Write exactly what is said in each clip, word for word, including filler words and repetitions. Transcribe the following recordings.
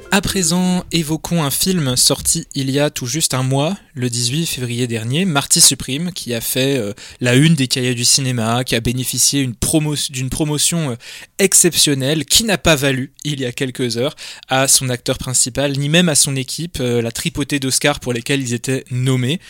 À présent, évoquons un film sorti il y a tout juste un mois, le dix-huit février dernier, Marty Supreme, qui a fait euh, la une des cahiers du cinéma, qui a bénéficié une promo- d'une promotion euh, exceptionnelle, qui n'a pas valu, il y a quelques heures, à son acteur principal, ni même à son équipe, euh, la tripotée d'Oscars pour lesquels ils étaient nommés.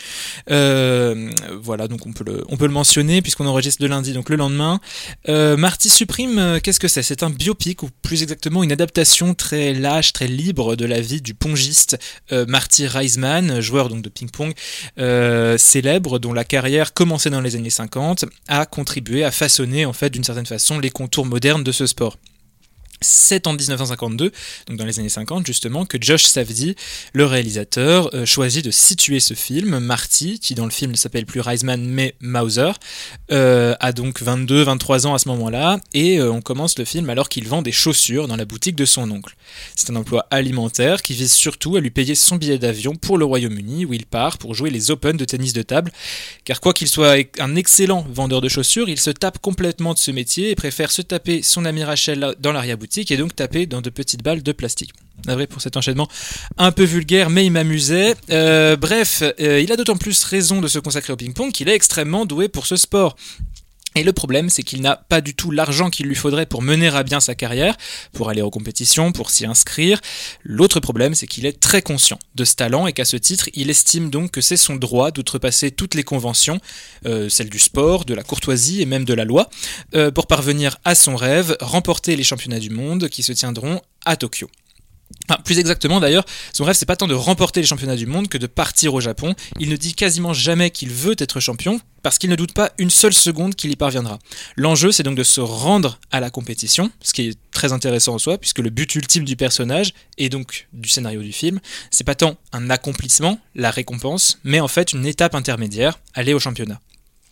Euh, voilà, donc on peut, le, on peut le mentionner, puisqu'on enregistre le lundi, donc le lendemain. Euh, Marty Supreme, euh, qu'est-ce que c'est ? C'est un biopic, ou plus exactement une adaptation très lâche, très libre, de la vie du pongiste euh, Marty Reisman, joueur donc de ping-pong euh, célèbre, dont la carrière commençait dans les années cinquante, a contribué à façonner en fait d'une certaine façon les contours modernes de ce sport. C'est en dix-neuf cent cinquante-deux, donc dans les années cinquante justement, que Josh Safdie, le réalisateur, euh, choisit de situer ce film. Marty, qui dans le film ne s'appelle plus Reisman mais Mauser, euh, a donc vingt-deux vingt-trois ans à ce moment-là, et euh, on commence le film alors qu'il vend des chaussures dans la boutique de son oncle. C'est un emploi alimentaire qui vise surtout à lui payer son billet d'avion pour le Royaume-Uni, où il part pour jouer les Open de tennis de table, car quoi qu'il soit un excellent vendeur de chaussures, il se tape complètement de ce métier et préfère se taper son ami Rachel dans l'arrière-boutique et donc taper dans de petites balles de plastique. Navré pour cet enchaînement un peu vulgaire, mais il m'amusait. Euh, bref, euh, il a d'autant plus raison de se consacrer au ping-pong qu'il est extrêmement doué pour ce sport. Et le problème, c'est qu'il n'a pas du tout l'argent qu'il lui faudrait pour mener à bien sa carrière, pour aller aux compétitions, pour s'y inscrire. L'autre problème, c'est qu'il est très conscient de ce talent et qu'à ce titre, il estime donc que c'est son droit d'outrepasser toutes les conventions, euh, celles du sport, de la courtoisie et même de la loi, euh, pour parvenir à son rêve, remporter les championnats du monde qui se tiendront à Tokyo. Enfin, plus exactement d'ailleurs, son rêve c'est pas tant de remporter les championnats du monde que de partir au Japon. Il ne dit quasiment jamais qu'il veut être champion parce qu'il ne doute pas une seule seconde qu'il y parviendra. L'enjeu c'est donc de se rendre à la compétition, ce qui est très intéressant en soi puisque le but ultime du personnage et donc du scénario du film, c'est pas tant un accomplissement, la récompense, mais en fait une étape intermédiaire, aller au championnat.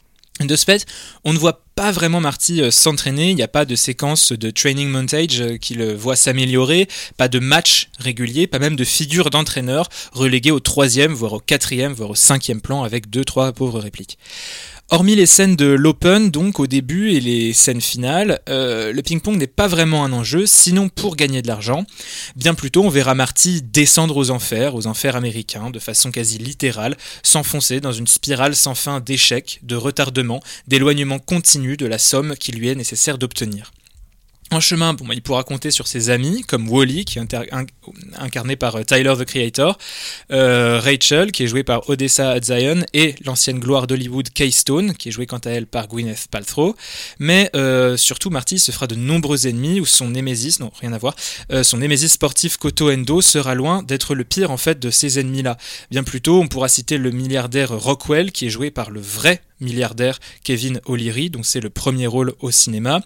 De ce fait, on ne voit pas vraiment Marty euh, s'entraîner, il n'y a pas de séquence de training montage euh, qui le voit s'améliorer, pas de match régulier, pas même de figure d'entraîneur relégué au troisième, voire au quatrième, voire au cinquième plan avec deux, trois pauvres répliques. Hormis les scènes de l'Open, donc au début, et les scènes finales, euh, le ping-pong n'est pas vraiment un enjeu, sinon pour gagner de l'argent. Bien plutôt, on verra Marty descendre aux enfers, aux enfers américains, de façon quasi littérale, s'enfoncer dans une spirale sans fin d'échecs, de retardement, d'éloignement continu de la somme qu'il lui est nécessaire d'obtenir. En chemin, bon, il pourra compter sur ses amis, comme Wally, qui est inter- in- incarné par Tyler, the Creator, euh, Rachel, qui est jouée par Odessa Adzaian, et l'ancienne gloire d'Hollywood, Kay Stone, qui est jouée quant à elle par Gwyneth Paltrow. Mais euh, surtout, Marty se fera de nombreux ennemis, où son némésis, non, rien à voir, euh, son némésis sportif Koto Endo sera loin d'être le pire, en fait, de ces ennemis-là. Bien plus tôt, on pourra citer le milliardaire Rockwell, qui est joué par le vrai milliardaire Kevin O'Leary, donc c'est le premier rôle au cinéma,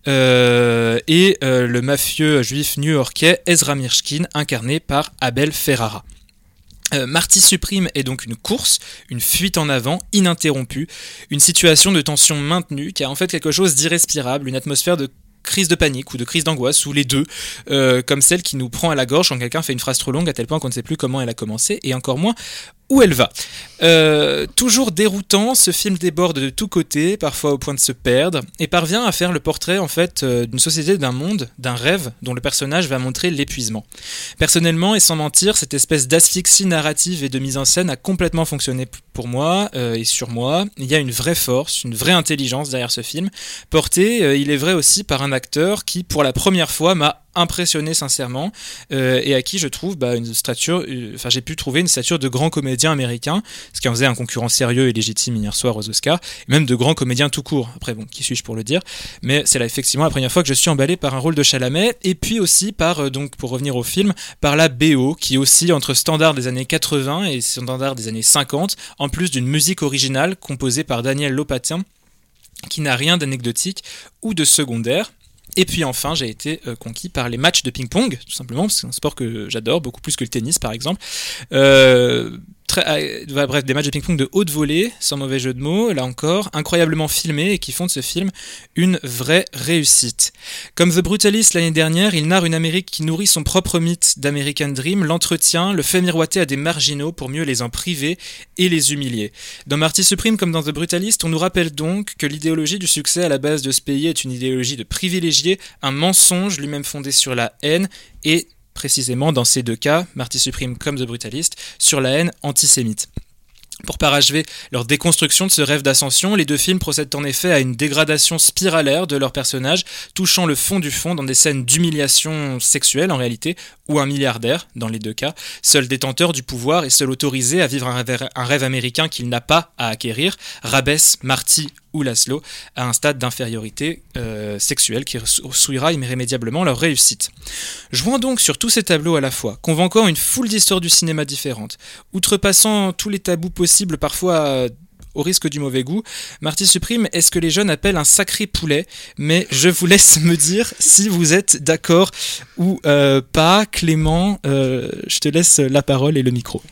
euh, et euh, le mafieux juif new-yorkais Ezra Mirchkin, incarné par Abel Ferrara. Euh, Marty Supreme est donc une course, une fuite en avant ininterrompue, une situation de tension maintenue qui a en fait quelque chose d'irrespirable, une atmosphère de crise de panique ou de crise d'angoisse, ou les deux, euh, comme celle qui nous prend à la gorge quand quelqu'un fait une phrase trop longue à tel point qu'on ne sait plus comment elle a commencé, et encore moins où elle va. Euh, toujours déroutant, ce film déborde de tous côtés, parfois au point de se perdre, et parvient à faire le portrait en fait euh, d'une société, d'un monde, d'un rêve dont le personnage va montrer l'épuisement. Personnellement, et sans mentir, cette espèce d'asphyxie narrative et de mise en scène a complètement fonctionné pour moi euh, et sur moi. Il y a une vraie force, une vraie intelligence derrière ce film, porté, euh, il est vrai aussi, par un acteur qui, pour la première fois, m'a impressionné sincèrement euh, et à qui je trouve bah, une stature, enfin euh, j'ai pu trouver une stature de grand comédien américain, ce qui en faisait un concurrent sérieux et légitime hier soir aux Oscars, et même de grand comédien tout court. Après bon, qui suis-je pour le dire, mais c'est là effectivement la première fois que je suis emballé par un rôle de Chalamet, et puis aussi par, euh, donc pour revenir au film, par la B O qui oscille entre standards des années quatre-vingts et standards des années cinquante, en plus d'une musique originale composée par Daniel Lopatin qui n'a rien d'anecdotique ou de secondaire. Et puis enfin, j'ai été euh, conquis par les matchs de ping-pong, tout simplement, parce que c'est un sport que j'adore, beaucoup plus que le tennis par exemple. Euh, très, euh, bref, des matchs de ping-pong de haute volée, sans mauvais jeu de mots, là encore, incroyablement filmés et qui font de ce film une vraie réussite. Comme The Brutalist l'année dernière, il narre une Amérique qui nourrit son propre mythe d'American Dream, l'entretient, le fait miroiter à des marginaux pour mieux les en priver et les humilier. Dans Marty Supreme comme dans The Brutalist, on nous rappelle donc que l'idéologie du succès à la base de ce pays est une idéologie de privilégié, un mensonge lui-même fondé sur la haine et précisément dans ces deux cas, Marty Supreme comme The Brutalist, sur la haine antisémite. Pour parachever leur déconstruction de ce rêve d'ascension, les deux films procèdent en effet à une dégradation spiralaire de leurs personnages, touchant le fond du fond dans des scènes d'humiliation sexuelle en réalité, ou un milliardaire, dans les deux cas, seul détenteur du pouvoir et seul autorisé à vivre un rêve, un rêve américain qu'il n'a pas à acquérir, rabaisse Marty ou Laszlo à un stade d'infériorité euh, sexuelle qui souillera irrémédiablement leur réussite. Jouant donc sur tous ces tableaux à la fois, convoquant une foule d'histoires du cinéma différentes, outrepassant tous les tabous possibles parfois euh, au risque du mauvais goût, Marty Supreme est ce que les jeunes appellent un sacré poulet, mais je vous laisse me dire si vous êtes d'accord ou euh, pas. Clément, euh, je te laisse la parole et le micro.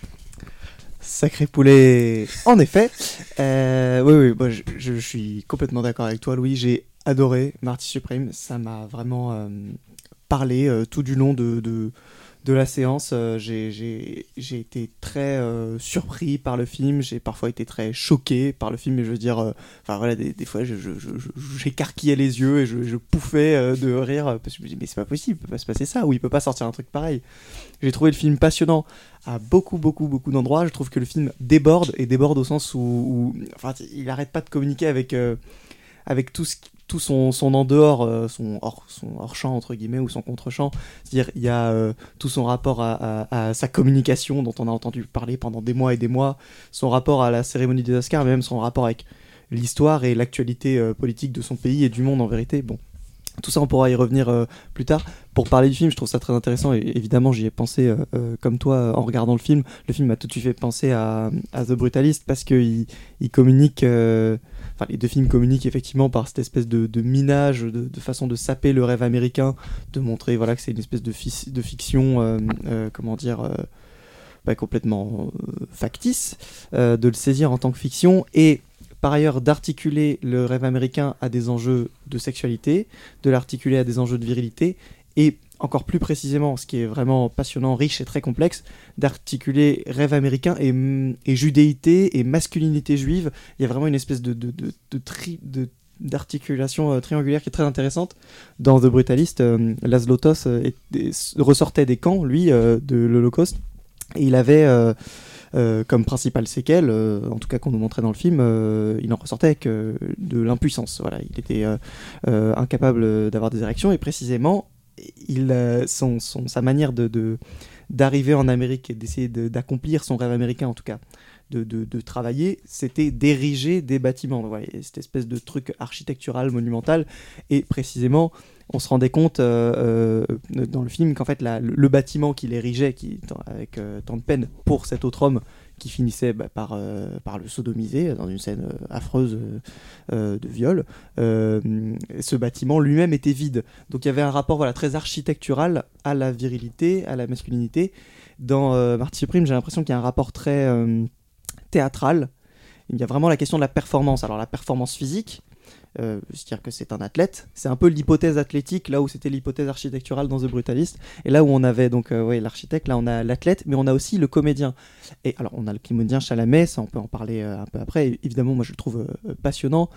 Sacré poulet, en effet. Euh, oui, oui, moi, je, je, je suis complètement d'accord avec toi, Louis. J'ai adoré Marty Supreme. Ça m'a vraiment euh, parlé euh, tout du long de, de, de la séance. Euh, j'ai, j'ai, j'ai été très euh, surpris par le film. J'ai parfois été très choqué par le film. Mais je veux dire, euh, enfin voilà, des, des fois, je, je, je, je, j'écarquillais les yeux et je, je pouffais euh, de rire parce que je me dis, mais c'est pas possible, il peut pas se passer ça, ou il peut pas sortir un truc pareil. J'ai trouvé le film passionnant à beaucoup, beaucoup, beaucoup d'endroits. Je trouve que le film déborde, et déborde au sens où, où enfin, il arrête pas de communiquer avec, euh, avec tout, ce, tout son, son en dehors, euh, son hors, son hors-champ, entre guillemets, ou son contre-champ. C'est-à-dire, il y a euh, tout son rapport à, à, à sa communication, dont on a entendu parler pendant des mois et des mois, son rapport à la cérémonie des Oscars, mais même son rapport avec l'histoire et l'actualité euh, politique de son pays et du monde, en vérité. Bon. Tout ça, on pourra y revenir euh, plus tard. Pour parler du film, je trouve ça très intéressant, et évidemment, j'y ai pensé euh, euh, comme toi euh, en regardant le film. Le film m'a tout de suite fait penser à, à The Brutalist, parce qu'il il communique... Euh, enfin, les deux films communiquent effectivement par cette espèce de, de minage, de, de façon de saper le rêve américain, de montrer voilà, que c'est une espèce de, fi- de fiction, euh, euh, comment dire... Euh, bah, complètement euh, factice, euh, de le saisir en tant que fiction, et... par ailleurs d'articuler le rêve américain à des enjeux de sexualité, de l'articuler à des enjeux de virilité, et encore plus précisément, ce qui est vraiment passionnant, riche et très complexe, d'articuler rêve américain et, et judéité et masculinité juive. Il y a vraiment une espèce de, de, de, de, tri, de d'articulation euh, triangulaire qui est très intéressante. Dans The Brutalist, euh, Laszlo Tosz euh, est, est, ressortait des camps, lui, euh, de l'Holocauste, et il avait... Euh, Euh, comme principale séquelle, euh, en tout cas qu'on nous montrait dans le film, euh, il en ressortait avec euh, de l'impuissance. Voilà, il était euh, euh, incapable d'avoir des érections, et précisément, il, euh, son, son, sa manière de, de, d'arriver en Amérique et d'essayer de, d'accomplir son rêve américain, en tout cas, de, de, de travailler, c'était d'ériger des bâtiments. Donc, voilà, cette espèce de truc architectural, monumental, et précisément... on se rendait compte euh, euh, dans le film qu'en fait la, le, le bâtiment qu'il érigeait, qui, avec euh, tant de peine pour cet autre homme qui finissait bah, par, euh, par le sodomiser dans une scène euh, affreuse euh, de viol, euh, ce bâtiment lui-même était vide. Donc il y avait un rapport voilà, très architectural à la virilité, à la masculinité. Dans euh, Marty Supreme, j'ai l'impression qu'il y a un rapport très euh, théâtral. Il y a vraiment la question de la performance. Alors la performance physique, Euh, c'est-à-dire que c'est un athlète, c'est un peu l'hypothèse athlétique là où c'était l'hypothèse architecturale dans The Brutalist, et là où on avait donc euh, ouais, l'architecte, là on a l'athlète, mais on a aussi le comédien. Et alors on a le comédien Chalamet, ça on peut en parler euh, un peu après, et, évidemment moi je le trouve euh, passionnant,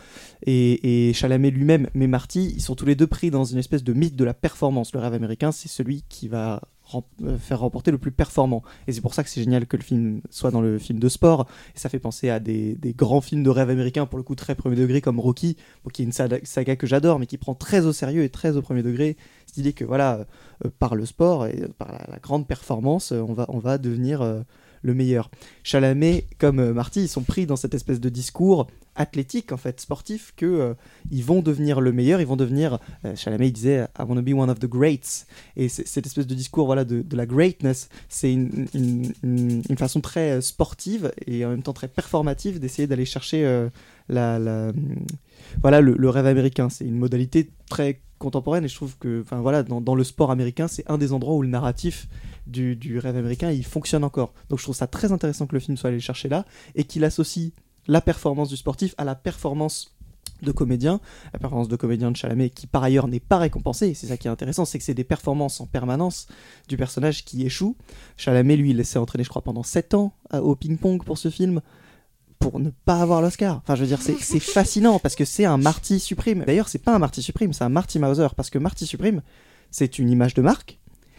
et, et Chalamet lui-même, mais Marty, ils sont tous les deux pris dans une espèce de mythe de la performance. Le rêve américain, c'est celui qui va rem- faire remporter le plus performant, et c'est pour ça que c'est génial que le film soit dans le film de sport, et ça fait penser à des, des grands films de rêve américain, pour le coup très premier degré, comme Rocky, qui est une saga que j'adore, mais qui prend très au sérieux et très au premier degré cette idée que voilà, euh, par le sport et par la, la grande performance, euh, on va, on va devenir euh, le meilleur. Chalamet comme euh, Marty, ils sont pris dans cette espèce de discours athlétique, en fait, sportif, que euh, ils vont devenir le meilleur, ils vont devenir, euh, Chalamet il disait I want to be one of the greats, et c'est, cette espèce de discours voilà, de, de la greatness, c'est une, une, une, une façon très euh, sportive et en même temps très performative d'essayer d'aller chercher euh, la, la, voilà, le, le rêve américain. C'est une modalité très contemporaine, et je trouve que voilà, dans, dans le sport américain, c'est un des endroits où le narratif du, du rêve américain il fonctionne encore. Donc je trouve ça très intéressant que le film soit allé le chercher là, et qu'il associe la performance du sportif à la performance de comédien, la performance de comédien de Chalamet, qui par ailleurs n'est pas récompensée. C'est ça qui est intéressant, c'est que c'est des performances en permanence du personnage qui échoue. Chalamet, lui, il laissait entraîner, je crois, pendant sept ans à, au ping-pong pour ce film, pour ne pas avoir l'Oscar. Enfin, je veux dire, c'est, c'est fascinant, parce que c'est un Marty Supreme. D'ailleurs, c'est pas un Marty Supreme, c'est un Marty Mauser, parce que Marty Supreme, c'est une image de marque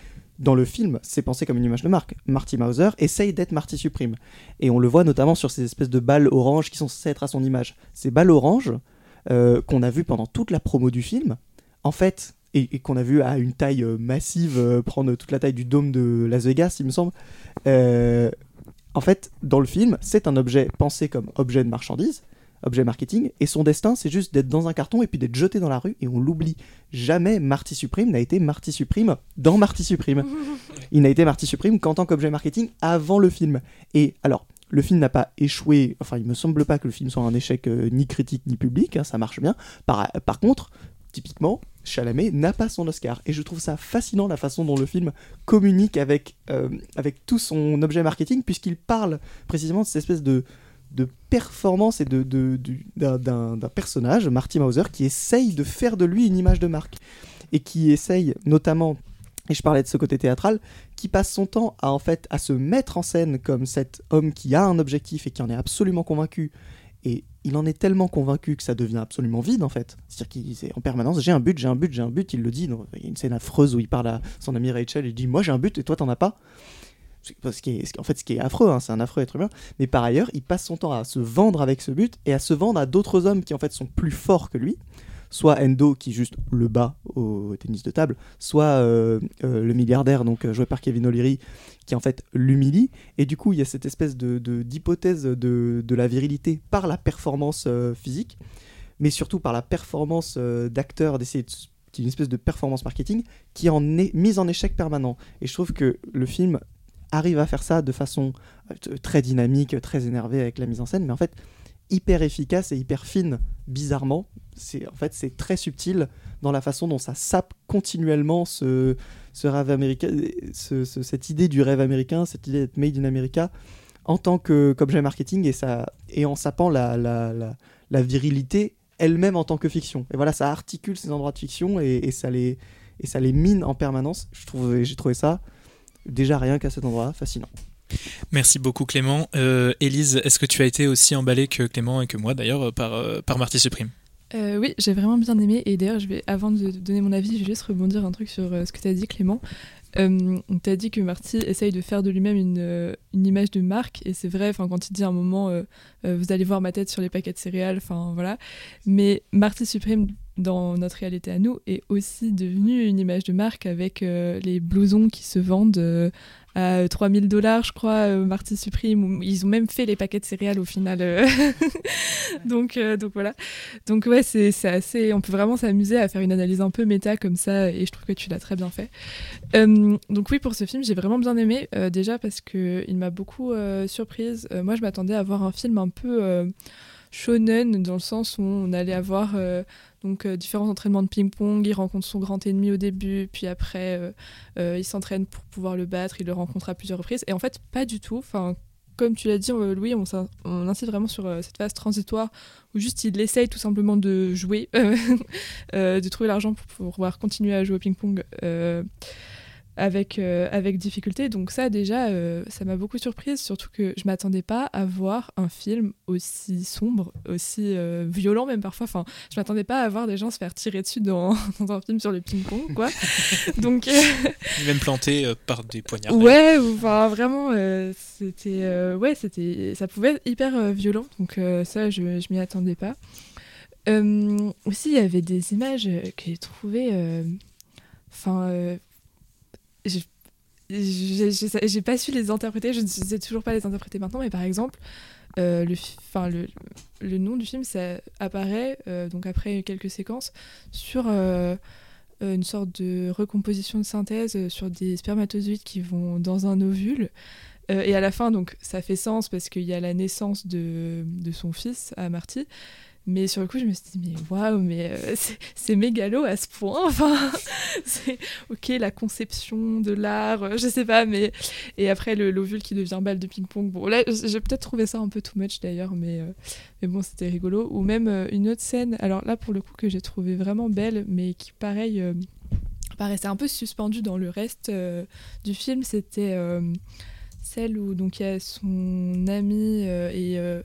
dans le film, c'est pensé comme une image de marque. Marty Mauser essaye d'être Marty Supreme. Et on le voit notamment sur ces espèces de balles oranges qui sont censées être à son image. Ces balles oranges, euh, qu'on a vues pendant toute la promo du film, en fait, et, et qu'on a vu à une taille euh, massive, euh, prendre toute la taille du dôme de Las Vegas, il me semble, euh, en fait, dans le film, c'est un objet pensé comme objet de marchandise, objet marketing, et son destin, c'est juste d'être dans un carton et puis d'être jeté dans la rue, et on l'oublie. Jamais Marty Supreme n'a été Marty Supreme dans Marty Supreme. Il n'a été Marty Supreme qu'en tant qu'objet marketing avant le film. Et alors, le film n'a pas échoué, enfin, il me semble pas que le film soit un échec euh, ni critique ni public, hein, ça marche bien. Par, par contre, typiquement, Chalamet n'a pas son Oscar. Et je trouve ça fascinant la façon dont le film communique avec, euh, avec tout son objet marketing, puisqu'il parle précisément de cette espèce de de performance et de, de, de, d'un, d'un, d'un personnage, Marty Mauser, qui essaye de faire de lui une image de marque. Et qui essaye notamment, et je parlais de ce côté théâtral, qui passe son temps à, en fait, à se mettre en scène comme cet homme qui a un objectif et qui en est absolument convaincu. Et il en est tellement convaincu que ça devient absolument vide, en fait. C'est-à-dire qu'il est en permanence, j'ai un but, j'ai un but, j'ai un but, il le dit. Donc, il y a une scène affreuse où il parle à son ami Rachel et il dit « Moi j'ai un but et toi t'en as pas ?» Ce qui est, en fait, ce qui est affreux, hein, c'est un affreux être humain. Mais par ailleurs, il passe son temps à se vendre avec ce but et à se vendre à d'autres hommes qui en fait sont plus forts que lui. Soit Endo qui juste le bat au tennis de table, soit euh, euh, le milliardaire donc joué par Kevin O'Leary qui en fait l'humilie. Et du coup, il y a cette espèce de, de, d'hypothèse de, de la virilité par la performance euh, physique, mais surtout par la performance euh, d'acteur, d'essayer de qui est une espèce de performance marketing qui en est mise en échec permanent. Et je trouve que le film arrive à faire ça de façon euh, très dynamique, très énervée avec la mise en scène, mais en fait hyper efficace et hyper fine, bizarrement. C'est, en fait, c'est très subtil dans la façon dont ça sape continuellement ce, ce rêve américain, ce, ce, cette idée du rêve américain, cette idée d'être made in America en tant que, qu'objet marketing et, ça, et en sapant la, la, la, la virilité elle-même en tant que fiction. Et voilà, ça articule ces endroits de fiction et, et, ça, les, et ça les mine en permanence. Je trouve, j'ai trouvé ça déjà rien qu'à cet endroit fascinant. Merci beaucoup Clément. Euh, Élise, est-ce que tu as été aussi emballée que Clément et que moi d'ailleurs par, euh, par Marty Supreme ? Euh, oui, j'ai vraiment bien aimé. Et d'ailleurs, je vais, avant de donner mon avis, je vais juste rebondir un truc sur euh, ce que tu as dit, Clément. Euh, tu as dit que Marty essaye de faire de lui-même une, euh, une image de marque. Et c'est vrai, quand il dit à un moment euh, euh, vous allez voir ma tête sur les paquets de céréales, voilà. Mais Marty Supreme, dans notre réalité à nous, est aussi devenu une image de marque avec euh, les blousons qui se vendent euh, à trois mille dollars, je crois, euh, Marty Supreme. Ils ont même fait les paquets de céréales au final. Euh. donc, euh, donc voilà. Donc ouais, c'est, c'est assez... On peut vraiment s'amuser à faire une analyse un peu méta comme ça, et je trouve que tu l'as très bien fait. Euh, donc oui, pour ce film, j'ai vraiment bien aimé, euh, déjà parce qu'il m'a beaucoup euh, surprise. Euh, moi, je m'attendais à voir un film un peu euh, shonen, dans le sens où on allait avoir... Euh, Donc euh, différents entraînements de ping-pong, il rencontre son grand ennemi au début, puis après euh, euh, il s'entraîne pour pouvoir le battre, il le rencontre à plusieurs reprises. Et en fait, pas du tout. Enfin, comme tu l'as dit, euh, Louis, on, on insiste vraiment sur euh, cette phase transitoire où juste il essaye tout simplement de jouer, euh, de trouver l'argent pour pouvoir continuer à jouer au ping-pong euh, avec, euh, avec difficulté. Donc ça, déjà, euh, ça m'a beaucoup surprise, surtout que je m'attendais pas à voir un film aussi sombre, aussi euh, violent même parfois. Enfin, je m'attendais pas à voir des gens se faire tirer dessus dans, dans un film sur le ping-pong, quoi. Donc, euh... même planté euh, par des poignards. Ouais, enfin vraiment, euh, c'était, euh, ouais, c'était, ça pouvait être hyper euh, violent. Donc euh, ça, je, je m'y attendais pas. Euh, aussi, il y avait des images que j'ai trouvées, enfin. Euh, J'ai, j'ai, j'ai, j'ai pas su les interpréter, je ne sais toujours pas les interpréter maintenant, mais par exemple, euh, le, fin, le, le nom du film, ça apparaît, euh, donc après quelques séquences, sur euh, une sorte de recomposition de synthèse sur des spermatozoïdes qui vont dans un ovule. Euh, et à la fin, donc, ça fait sens parce qu'il y a la naissance de, de son fils, à Marty. Mais sur le coup, je me suis dit, mais waouh, mais euh, c'est, c'est mégalo à ce point. Enfin, c'est ok, la conception de l'art, euh, je sais pas, mais. Et après, le, l'ovule qui devient balle de ping-pong. Bon, là, j'ai peut-être trouvé ça un peu too much d'ailleurs, mais, euh, mais bon, c'était rigolo. Ou même euh, une autre scène, alors là, pour le coup, que j'ai trouvé vraiment belle, mais qui, pareil, euh, paraissait un peu suspendue dans le reste euh, du film, c'était euh, celle où donc il y a son ami euh, et. Euh,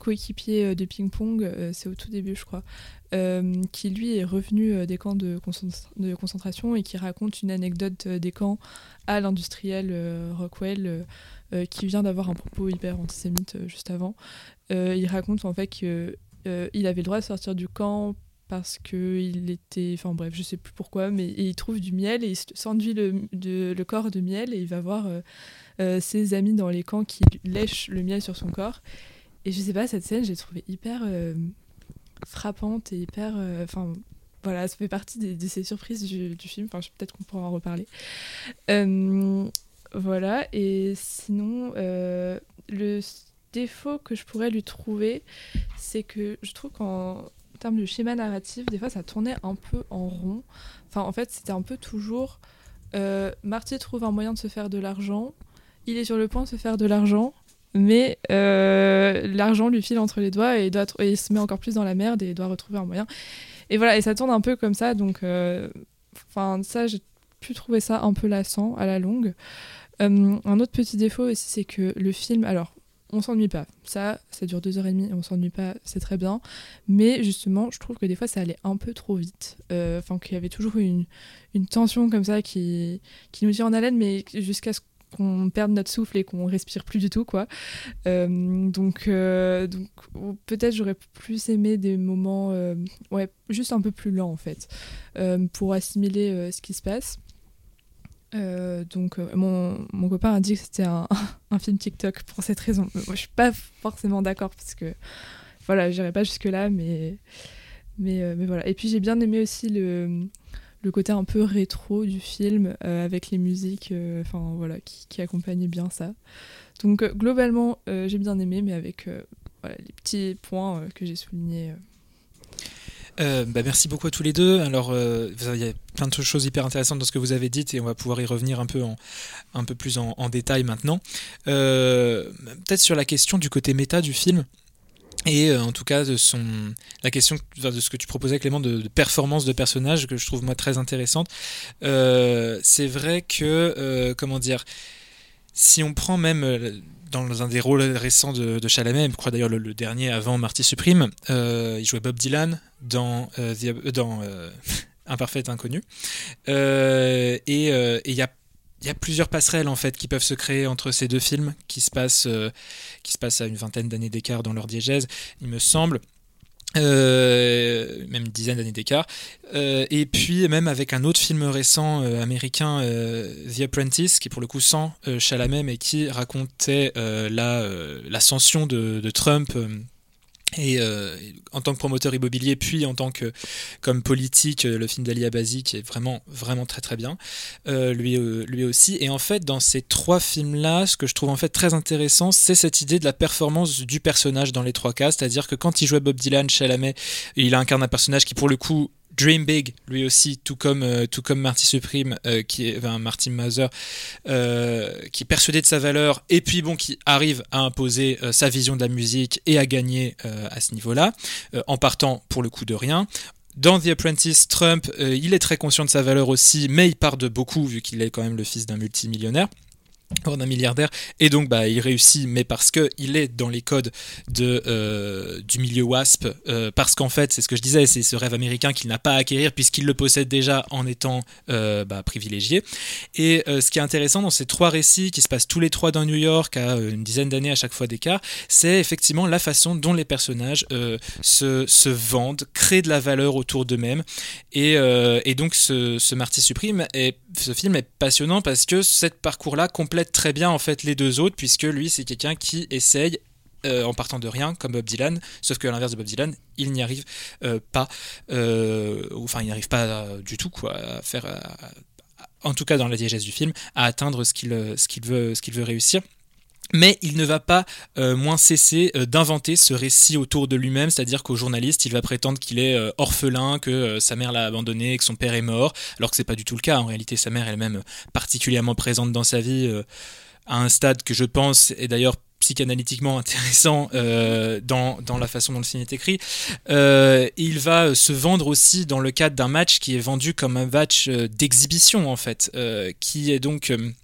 coéquipier de ping-pong, euh, c'est au tout début je crois, euh, qui lui est revenu euh, des camps de, concent- de concentration et qui raconte une anecdote euh, des camps à l'industriel euh, Rockwell euh, euh, qui vient d'avoir un propos hyper antisémite euh, juste avant. Euh, il raconte en fait qu'il euh, avait le droit de sortir du camp parce qu'il était, enfin bref, je sais plus pourquoi, mais il trouve du miel et il s'enduit le, de, le corps de miel et il va voir euh, euh, ses amis dans les camps qui lèchent le miel sur son corps. Et je sais pas, cette scène, j'ai trouvé hyper euh, frappante et hyper, enfin euh, voilà, ça fait partie des, de ces surprises du, du film. Enfin, peut-être qu'on pourra en reparler. Euh, voilà, et sinon, euh, le défaut que je pourrais lui trouver, c'est que je trouve qu'en En termes de schéma narratif, des fois ça tournait un peu en rond. Enfin, en fait, c'était un peu toujours euh, Marty trouve un moyen de se faire de l'argent, il est sur le point de se faire de l'argent, mais euh, l'argent lui file entre les doigts et il, doit, et il se met encore plus dans la merde et il doit retrouver un moyen. Et voilà, et ça tourne un peu comme ça, donc euh, enfin, ça, j'ai pu trouver ça un peu lassant à la longue. Euh, un autre petit défaut aussi, c'est que le film, alors, on s'ennuie pas. Ça, ça dure deux heures et demie et on s'ennuie pas, c'est très bien. Mais justement, je trouve que des fois, ça allait un peu trop vite. Enfin, euh, qu'il y avait toujours une, une tension comme ça qui, qui nous tient en haleine, mais jusqu'à ce qu'on perde notre souffle et qu'on respire plus du tout, quoi. Euh, donc, euh, donc, peut-être j'aurais plus aimé des moments, euh, ouais, juste un peu plus lents, en fait, euh, pour assimiler euh, ce qui se passe. Euh, donc euh, mon, mon copain a dit que c'était un, un film TikTok pour cette raison. Moi, je suis pas forcément d'accord parce que voilà, j'irai pas jusque là, mais mais euh, mais voilà. Et puis j'ai bien aimé aussi le le côté un peu rétro du film euh, avec les musiques, enfin euh, voilà, qui, qui accompagnaient bien ça. Donc euh, globalement, euh, j'ai bien aimé, mais avec euh, voilà, les petits points euh, que j'ai soulignés. Euh. Euh, bah merci beaucoup à tous les deux. Alors, euh, il y a plein de choses hyper intéressantes dans ce que vous avez dit et on va pouvoir y revenir un peu, en, un peu plus en, en détail maintenant. Euh, peut-être sur la question du côté méta du film et euh, en tout cas de son, la question de ce que tu proposais, Clément, de, de performance de personnage que je trouve moi très intéressante. Euh, c'est vrai que, euh, comment dire, si on prend même... Euh, dans un des rôles récents de, de Chalamet, je crois d'ailleurs le, le dernier avant Marty Supreme, euh, il jouait Bob Dylan dans, euh, The, dans euh, Imparfait Inconnu. Euh, et il euh, y a il y a plusieurs passerelles en fait qui peuvent se créer entre ces deux films qui se passent, euh, qui se passent à une vingtaine d'années d'écart dans leur diégèse, il me semble. Euh, même une dizaine d'années d'écart, euh, et puis même avec un autre film récent euh, américain, euh, The Apprentice, qui pour le coup sans euh, Chalamet, mais qui racontait euh, la, euh, l'ascension de, de Trump euh, et euh, en tant que promoteur immobilier, puis en tant que comme politique, le film d'Ali Abazi qui est vraiment vraiment très très bien, euh, lui euh, lui aussi. Et en fait, dans ces trois films-là, ce que je trouve en fait très intéressant, c'est cette idée de la performance du personnage dans les trois cas, c'est-à-dire que quand il jouait Bob Dylan, Chalamet, il incarne un personnage qui pour le coup Dream Big, lui aussi, tout comme, euh, tout comme Marty Supreme, euh, qui est, enfin, Martin Mauser, euh, qui est persuadé de sa valeur, et puis bon, qui arrive à imposer euh, sa vision de la musique et à gagner euh, à ce niveau-là, euh, en partant pour le coup de rien. Dans The Apprentice, Trump, euh, il est très conscient de sa valeur aussi, mais il part de beaucoup, vu qu'il est quand même le fils d'un multimillionnaire. d'un milliardaire, et donc bah, il réussit, mais parce qu'il est dans les codes de, euh, du milieu W A S P, euh, parce qu'en fait, c'est ce que je disais, c'est ce rêve américain qu'il n'a pas à acquérir, puisqu'il le possède déjà en étant euh, bah, privilégié. Et euh, ce qui est intéressant dans ces trois récits, qui se passent tous les trois dans New York, à une dizaine d'années à chaque fois d'écart, c'est effectivement la façon dont les personnages euh, se, se vendent, créent de la valeur autour d'eux-mêmes, et, euh, et donc ce, ce Marty Supreme, est, ce film est passionnant, parce que ce parcours-là complète très bien en fait les deux autres, puisque lui c'est quelqu'un qui essaye euh, en partant de rien comme Bob Dylan, sauf qu'à l'inverse de Bob Dylan il n'y arrive euh, pas euh, enfin il n'y arrive pas euh, du tout quoi, à faire à, à, en tout cas dans la diégèse du film, à atteindre ce qu'il, ce qu'il veut, ce qu'il veut réussir. Mais il ne va pas euh, moins cesser euh, d'inventer ce récit autour de lui-même, c'est-à-dire qu'au journaliste, il va prétendre qu'il est euh, orphelin, que euh, sa mère l'a abandonné, que son père est mort, alors que c'est pas du tout le cas. En réalité, sa mère elle-même particulièrement présente dans sa vie, euh, à un stade que je pense est d'ailleurs psychanalytiquement intéressant euh, dans, dans la façon dont le film est écrit. Euh, il va se vendre aussi dans le cadre d'un match qui est vendu comme un match euh, d'exhibition, en fait, euh, qui est donc... Euh,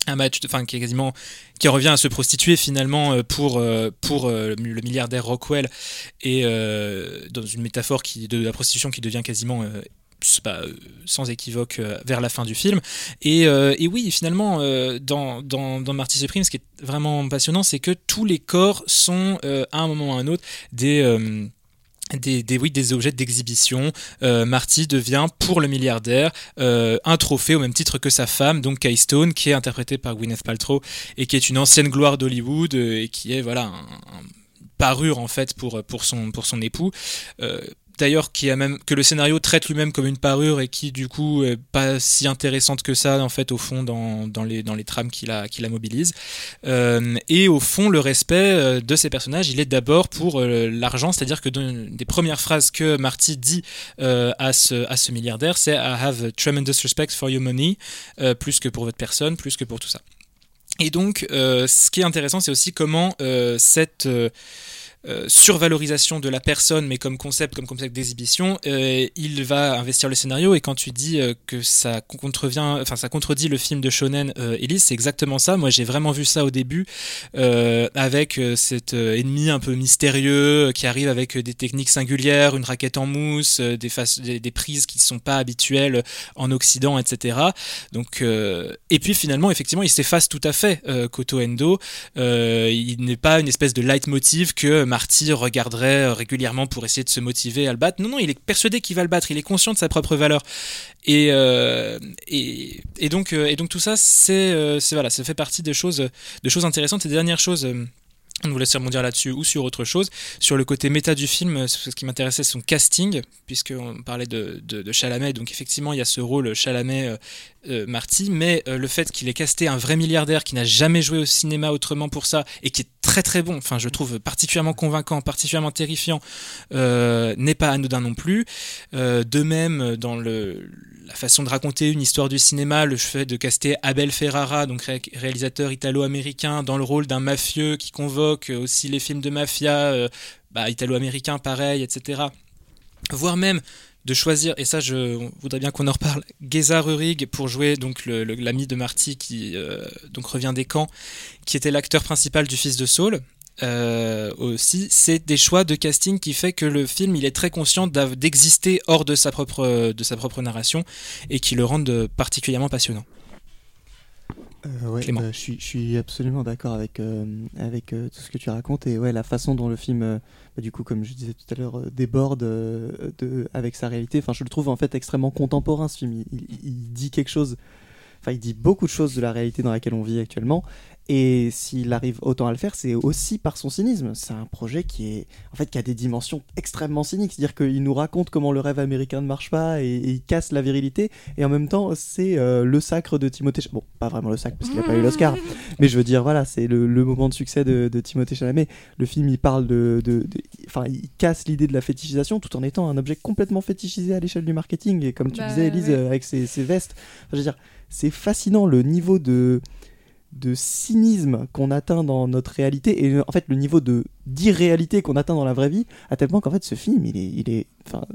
un match, enfin qui est quasiment, qui revient à se prostituer finalement pour pour le milliardaire Rockwell, et euh, dans une métaphore qui de la prostitution qui devient quasiment euh, Pas, sans équivoque euh, vers la fin du film, et, euh, et oui finalement euh, dans, dans, dans Marty Supreme, ce qui est vraiment passionnant, c'est que tous les corps sont euh, à un moment ou à un autre des euh, Des, des, oui, des objets d'exhibition. Euh, Marty devient, pour le milliardaire, euh, un trophée au même titre que sa femme, donc Kay Stone, qui est interprétée par Gwyneth Paltrow et qui est une ancienne gloire d'Hollywood, euh, et qui est voilà un, un parure en fait pour, pour, son, pour son époux. Euh, D'ailleurs, qui a même que le scénario traite lui-même comme une parure, et qui du coup est pas si intéressante que ça en fait au fond dans, dans les dans les trames qui la qui la mobilisent. Euh, et au fond, le respect de ces personnages, il est d'abord pour euh, l'argent, c'est-à-dire que une des premières phrases que Marty dit euh, à ce à ce milliardaire, c'est I have tremendous respect for your money, euh, plus que pour votre personne, plus que pour tout ça. Et donc, euh, ce qui est intéressant, c'est aussi comment euh, cette euh, Euh, survalorisation de la personne, mais comme concept, comme concept d'exhibition, euh, il va investir le scénario. Et quand tu dis euh, que ça contrevient, enfin ça contredit le film de shonen, euh, Elise, c'est exactement ça. Moi, j'ai vraiment vu ça au début, euh, avec euh, cet euh, ennemi un peu mystérieux euh, qui arrive avec euh, des techniques singulières, une raquette en mousse, euh, des, fa- des, des prises qui ne sont pas habituelles en Occident, et cetera. Donc, euh, et puis finalement, effectivement, il s'efface tout à fait, euh, Koto Endo. Euh, il n'est pas une espèce de leitmotiv que Marty regarderait régulièrement pour essayer de se motiver à le battre. Non, non, il est persuadé qu'il va le battre, il est conscient de sa propre valeur. Et, euh, et, et, donc, euh, et donc tout ça, c'est, euh, c'est, voilà, ça fait partie des choses, de choses intéressantes. Et des dernières choses, euh, on vous laisse rebondir là-dessus ou sur autre chose. Sur le côté méta du film, ce qui m'intéressait, c'est son casting, puisqu'on parlait de, de, de Chalamet. Donc effectivement, il y a ce rôle Chalamet euh, euh, Marty, mais euh, le fait qu'il ait casté un vrai milliardaire qui n'a jamais joué au cinéma autrement pour ça, et qui est très très bon, enfin je trouve particulièrement convaincant, particulièrement terrifiant, euh, n'est pas anodin non plus. Euh, de même, dans le, la façon de raconter une histoire du cinéma, le fait de caster Abel Ferrara, donc ré- réalisateur italo-américain, dans le rôle d'un mafieux qui convoque aussi les films de mafia, euh, bah, italo-américains pareil, et cetera. Voire même de choisir, et ça je voudrais bien qu'on en reparle, Geza Rurig pour jouer donc le, le, l'ami de Marty qui euh, donc revient des camps, qui était l'acteur principal du Fils de Saul. Euh, aussi, c'est des choix de casting qui fait que le film il est très conscient d'exister hors de sa propre de sa propre narration, et qui le rendent particulièrement passionnant. Euh, ouais, bah, je suis je suis absolument d'accord avec euh, avec euh, tout ce que tu racontes, et ouais, la façon dont le film euh, bah, du coup, comme je disais tout à l'heure, euh, déborde euh, de avec sa réalité. Enfin, je le trouve en fait extrêmement contemporain, ce film. Il, il, il dit quelque chose. Enfin, il dit beaucoup de choses de la réalité dans laquelle on vit actuellement. Et s'il arrive autant à le faire, c'est aussi par son cynisme. C'est un projet qui est, en fait, qui a des dimensions extrêmement cyniques. C'est-à-dire qu'il nous raconte comment le rêve américain ne marche pas, et, et il casse la virilité. Et en même temps, c'est euh, le sacre de Timothée Chalamet. Bon, pas vraiment le sacre parce qu'il n'a pas eu l'Oscar. Mais je veux dire, voilà, c'est le, le moment de succès de, de Timothée Chalamet. Le film, il parle de, de, de, enfin, il casse l'idée de la fétichisation tout en étant un objet complètement fétichisé à l'échelle du marketing. Et comme tu bah, disais, Elise, ouais. avec ses, ses vestes. Enfin, je veux dire, c'est fascinant le niveau de de cynisme qu'on atteint dans notre réalité, et en fait le niveau de d'irréalité qu'on atteint dans la vraie vie, à tel point qu'en fait ce film il est il est enfin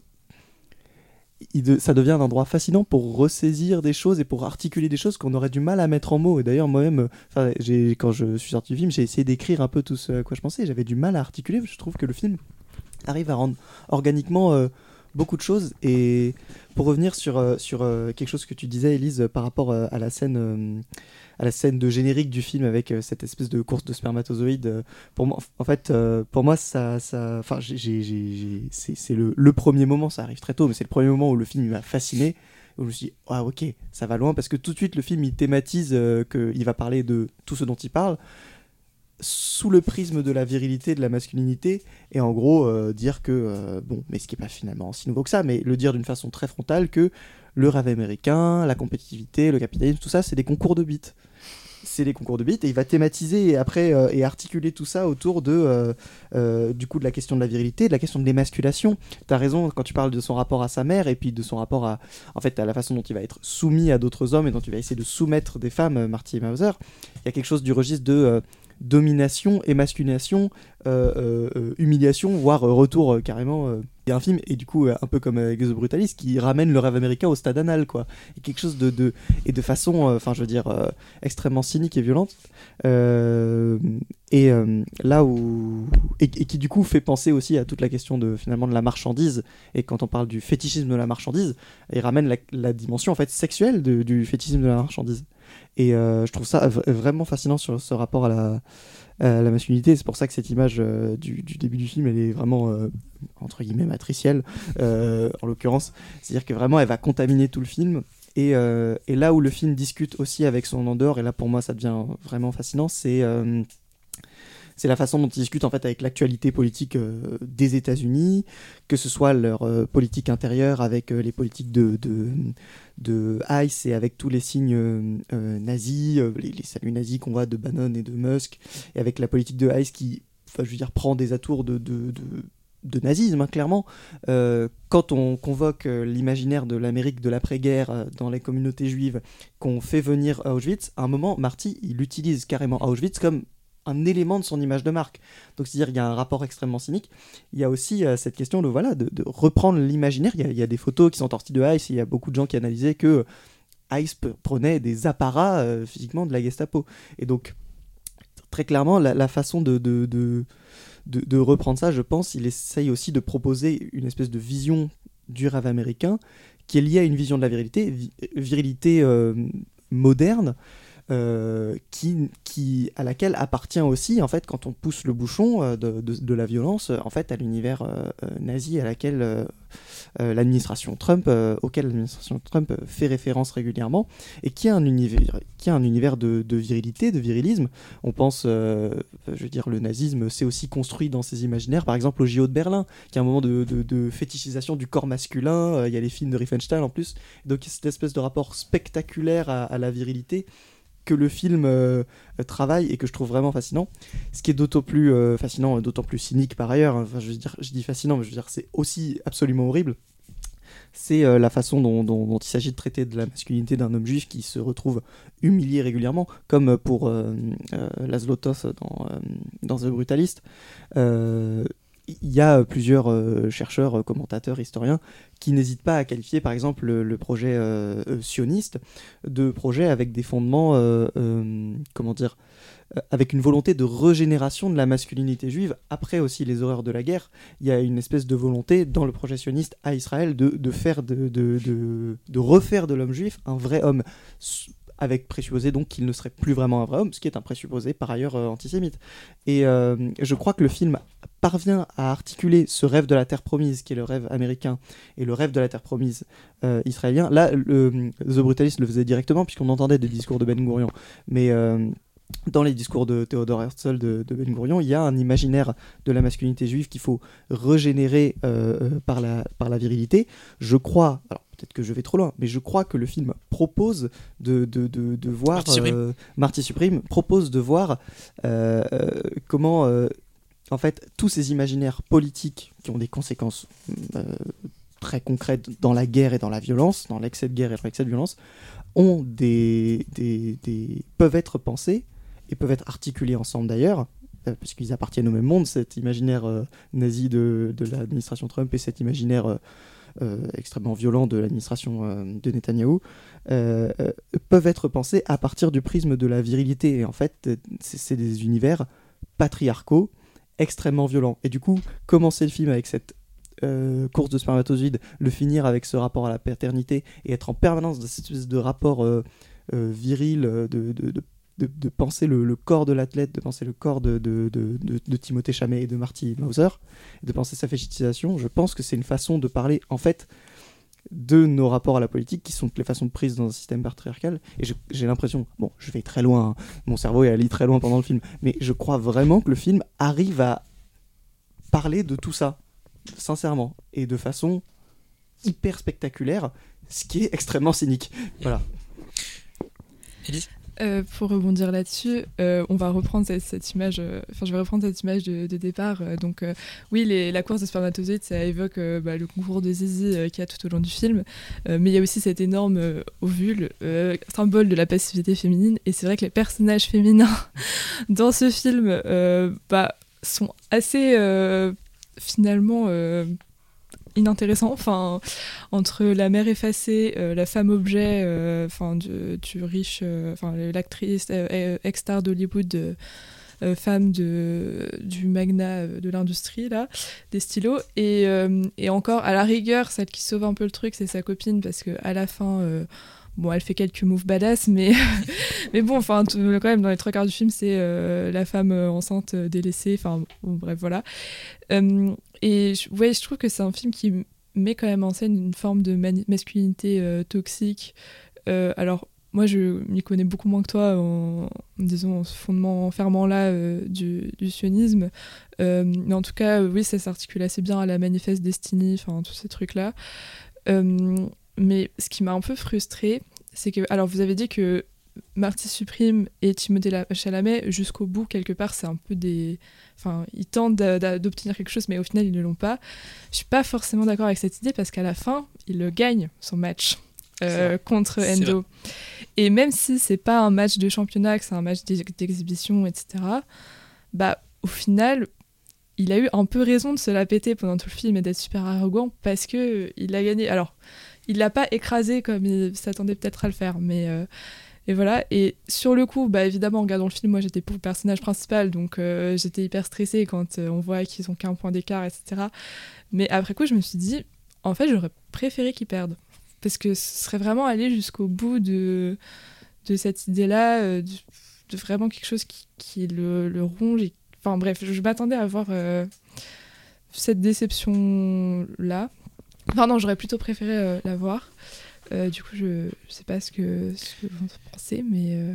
il de, ça devient un endroit fascinant pour ressaisir des choses et pour articuler des choses qu'on aurait du mal à mettre en mots. Et d'ailleurs moi-même, enfin, j'ai, quand je suis sorti du film, j'ai essayé d'écrire un peu tout ce à quoi je pensais, j'avais du mal à articuler. Je trouve que le film arrive à rendre organiquement euh, beaucoup de choses. Et pour revenir sur, euh, sur euh, quelque chose que tu disais, Elise, par rapport euh, à la scène euh, à la scène de générique du film avec euh, cette espèce de course de spermatozoïdes, euh, pour moi, en fait, euh, pour moi, ça, ça, enfin, j'ai, j'ai, j'ai, c'est, c'est le, le premier moment, ça arrive très tôt, mais c'est le premier moment où le film il m'a fasciné, où je me suis dit, ah ok, ça va loin, parce que tout de suite le film il thématise euh, qu'il va parler de tout ce dont il parle, sous le prisme de la virilité, de la masculinité, et en gros euh, dire que, euh, bon, mais ce qui n'est pas finalement si nouveau que ça, mais le dire d'une façon très frontale que le rêve américain, la compétitivité, le capitalisme, tout ça, c'est des concours de beats. C'est des concours de beats, et il va thématiser et après euh, et articuler tout ça autour de euh, euh, du coup de la question de la virilité, de la question de l'émasculation. T'as raison quand tu parles de son rapport à sa mère, et puis de son rapport à en fait à la façon dont il va être soumis à d'autres hommes et dont il va essayer de soumettre des femmes, Marty Mauser. Il y a quelque chose du registre de euh, domination, émasculation, euh, euh, humiliation, voire euh, retour euh, carrément. Euh, il y a un film, et du coup, euh, un peu comme avec The Brutalist, qui ramène le rêve américain au stade anal, quoi. Et quelque chose de, de et de façon, enfin, euh, je veux dire, euh, extrêmement cynique et violente. Euh, et euh, là où et, et qui du coup fait penser aussi à toute la question de finalement de la marchandise. Et quand on parle du fétichisme de la marchandise, il ramène la, la dimension en fait sexuelle de, du fétichisme de la marchandise. Et euh, je trouve ça v- vraiment fascinant sur ce rapport à la, à la masculinité. C'est pour ça que cette image euh, du, du début du film, elle est vraiment, euh, entre guillemets, matricielle, euh, en l'occurrence. C'est-à-dire que vraiment, elle va contaminer tout le film. Et, euh, et là où le film discute aussi avec son en dehors, et là pour moi ça devient vraiment fascinant, c'est... Euh, c'est la façon dont ils discutent en fait avec l'actualité politique euh, des États-Unis, que ce soit leur euh, politique intérieure avec euh, les politiques de, de, de ICE et avec tous les signes euh, euh, nazis, euh, les, les saluts nazis qu'on voit de Bannon et de Musk, et avec la politique de ICE qui, enfin, je veux dire, prend des atours de, de, de, de nazisme, hein, clairement. Euh, quand on convoque euh, l'imaginaire de l'Amérique de l'après-guerre euh, dans les communautés juives, qu'on fait venir à Auschwitz, à un moment, Marty, il utilise carrément Auschwitz comme un élément de son image de marque. Donc c'est-à-dire qu'il y a un rapport extrêmement cynique. Il y a aussi euh, cette question de, voilà, de, de reprendre l'imaginaire. Il y, a, il y a des photos qui sont sorties de ICE, et il y a beaucoup de gens qui analysaient que ICE prenait des apparats euh, physiquement de la Gestapo. Et donc, très clairement, la, la façon de, de, de, de, de reprendre ça, je pense, il essaye aussi de proposer une espèce de vision du rêve américain qui est liée à une vision de la virilité, vi- virilité euh, moderne, Euh, qui, qui, à laquelle appartient aussi, en fait, quand on pousse le bouchon euh, de, de, de la violence, euh, en fait, à l'univers euh, euh, nazi à laquelle euh, euh, l'administration Trump, euh, auquel l'administration Trump fait référence régulièrement, et qui a un univers, qui a un univers de, de virilité, de virilisme. On pense, euh, je veux dire, le nazisme s'est aussi construit dans ses imaginaires, par exemple au J O de Berlin, qui est un moment de, de, de fétichisation du corps masculin. Il euh, y a les films de Riefenstahl en plus, donc cette espèce de rapport spectaculaire à, à la virilité que le film euh, travaille et que je trouve vraiment fascinant. Ce qui est d'autant plus euh, fascinant, d'autant plus cynique par ailleurs, enfin, je, veux dire, je dis fascinant, mais je veux dire c'est aussi absolument horrible, c'est euh, la façon dont, dont, dont il s'agit de traiter de la masculinité d'un homme juif qui se retrouve humilié régulièrement, comme pour euh, euh, Laszlo Toth dans, euh, dans The Brutalist. Euh, il y a plusieurs euh, chercheurs, commentateurs, historiens qui n'hésitent pas à qualifier par exemple le, le projet euh, euh, sioniste de projet avec des fondements, euh, euh, comment dire, euh, avec une volonté de régénération de la masculinité juive. Après aussi les horreurs de la guerre, il y a une espèce de volonté dans le projet sioniste à Israël de, de, faire de, de, de, de refaire de l'homme juif un vrai homme, avec présupposé donc qu'il ne serait plus vraiment un vrai homme, ce qui est un présupposé par ailleurs euh, antisémite. Et euh, je crois que le film parvient à articuler ce rêve de la terre promise, qui est le rêve américain, et le rêve de la terre promise euh, israélien. Là, le, The Brutalist le faisait directement, puisqu'on entendait des discours de Ben Gurion, mais... Euh, dans les discours de Theodor Herzl de, de Ben Gurion, il y a un imaginaire de la masculinité juive qu'il faut régénérer euh, par, la, par la virilité. Je crois, alors peut-être que je vais trop loin, mais je crois que le film propose de, de, de, de voir... Marty Supreme. Euh, Marty Supreme propose de voir euh, euh, comment, euh, en fait, tous ces imaginaires politiques qui ont des conséquences euh, très concrètes dans la guerre et dans la violence, dans l'excès de guerre et dans l'excès de violence, ont des, des, des, peuvent être pensés et peuvent être articulés ensemble d'ailleurs, euh, parce qu'ils appartiennent au même monde, cet imaginaire euh, nazi de, de l'administration Trump et cet imaginaire euh, euh, extrêmement violent de l'administration euh, de Netanyahou, euh, euh, peuvent être pensés à partir du prisme de la virilité. Et en fait, c'est, c'est des univers patriarcaux, extrêmement violents. Et du coup, commencer le film avec cette Euh, course de spermatozoïdes, le finir avec ce rapport à la paternité et être en permanence dans cette espèce de rapport euh, euh, viril, de, de, de, de, de penser le, le corps de l'athlète, de penser le corps de, de, de, de, de Timothée Chalamet et de Marty Mauser, de penser sa fétichisation, je pense que c'est une façon de parler en fait de nos rapports à la politique qui sont les façons de prise dans un système patriarcal. Et je, j'ai l'impression, bon, je vais très loin, hein, mon cerveau est allé très loin pendant le film, mais je crois vraiment que le film arrive à parler de tout ça sincèrement et de façon hyper spectaculaire, ce qui est extrêmement cynique. Voilà. Élise ? Euh, pour rebondir là-dessus, euh, on va reprendre cette, cette image. euh, Enfin, je vais reprendre cette image de, de départ. euh, donc, euh, oui, les- la course des spermatozoïdes, ça évoque euh, bah, le concours de zizi euh, qu'il y a tout au long du film. Euh, mais il y a aussi cet énorme euh, ovule, euh, symbole de la passivité féminine. Et c'est vrai que les personnages féminins dans ce film, euh, bah, sont assez euh, finalement. euh, inintéressant, enfin entre la mère effacée, euh, la femme objet, euh, enfin du, du riche, euh, enfin l'actrice euh, euh, ex-star d'Hollywood, euh, euh, femme de du magnat euh, de l'industrie là, des stylos, et, euh, et encore à la rigueur celle qui sauve un peu le truc c'est sa copine parce que à la fin euh, bon, elle fait quelques moves badass, mais, mais bon, enfin, t- quand même, dans les trois quarts du film, c'est euh, la femme euh, enceinte euh, délaissée, enfin, bon, bref, voilà. Euh, et je- ouais, je trouve que c'est un film qui m- met quand même en scène une forme de mani- masculinité euh, toxique. Euh, alors, moi, je m'y connais beaucoup moins que toi, en, disons, en ce fondement enfermant-là euh, du, du sionisme. Euh, mais en tout cas, euh, oui, ça s'articule assez bien à la Manifeste Destiny, enfin, tous ces trucs-là. Euh, mais ce qui m'a un peu frustrée, c'est que, alors vous avez dit que Marty Supreme et Timothée La- Chalamet, jusqu'au bout, quelque part, c'est un peu des... Enfin, ils tentent d'a- d'a- d'obtenir quelque chose, mais au final, ils ne l'ont pas. Je suis pas forcément d'accord avec cette idée, parce qu'à la fin, il le gagne, son match, euh, contre C'est Endo. Et même si c'est pas un match de championnat, que c'est un match d'ex- d'exhibition, et cetera, bah, au final... il a eu un peu raison de se la péter pendant tout le film et d'être super arrogant parce que euh, il a gagné. Alors, il l'a pas écrasé comme il s'attendait peut-être à le faire, mais euh, et voilà. Et sur le coup, bah évidemment, en regardant le film, moi j'étais pour le personnage principal, donc euh, j'étais hyper stressée quand euh, on voit qu'ils ont qu'un point d'écart, et cetera. Mais après coup, je me suis dit, en fait, j'aurais préféré qu'ils perdent parce que ce serait vraiment aller jusqu'au bout de de cette idée-là, euh, de, de vraiment quelque chose qui, qui le, le ronge. Et... Enfin bref, je m'attendais à voir euh, cette déception-là. Enfin non, j'aurais plutôt préféré euh, la voir. Euh, du coup, je, je sais pas ce que, ce que vous en pensez, mais... euh,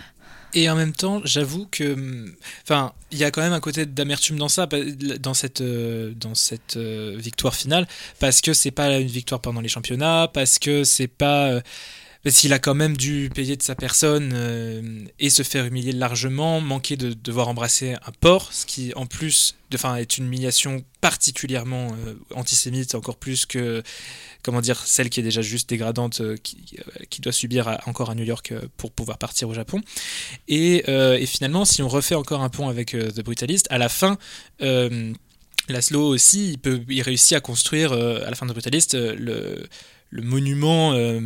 Et en même temps, j'avoue que, enfin, il y a quand même un côté d'amertume dans ça, dans cette, euh, dans cette euh, victoire finale, parce que c'est pas une victoire pendant les championnats, parce que c'est pas, euh, parce qu'il a quand même dû payer de sa personne euh, et se faire humilier largement, manquer de devoir embrasser un porc, ce qui en plus, enfin, est une humiliation particulièrement euh, antisémite, encore plus que, comment dire, celle qui est déjà juste dégradante, euh, qui, euh, qui doit subir à, encore à New York euh, pour pouvoir partir au Japon. Et, euh, et finalement, si on refait encore un pont avec euh, The Brutalist, à la fin, euh, Laszlo aussi, il, peut, il réussit à construire, euh, à la fin de The Brutalist, euh, le, le monument euh,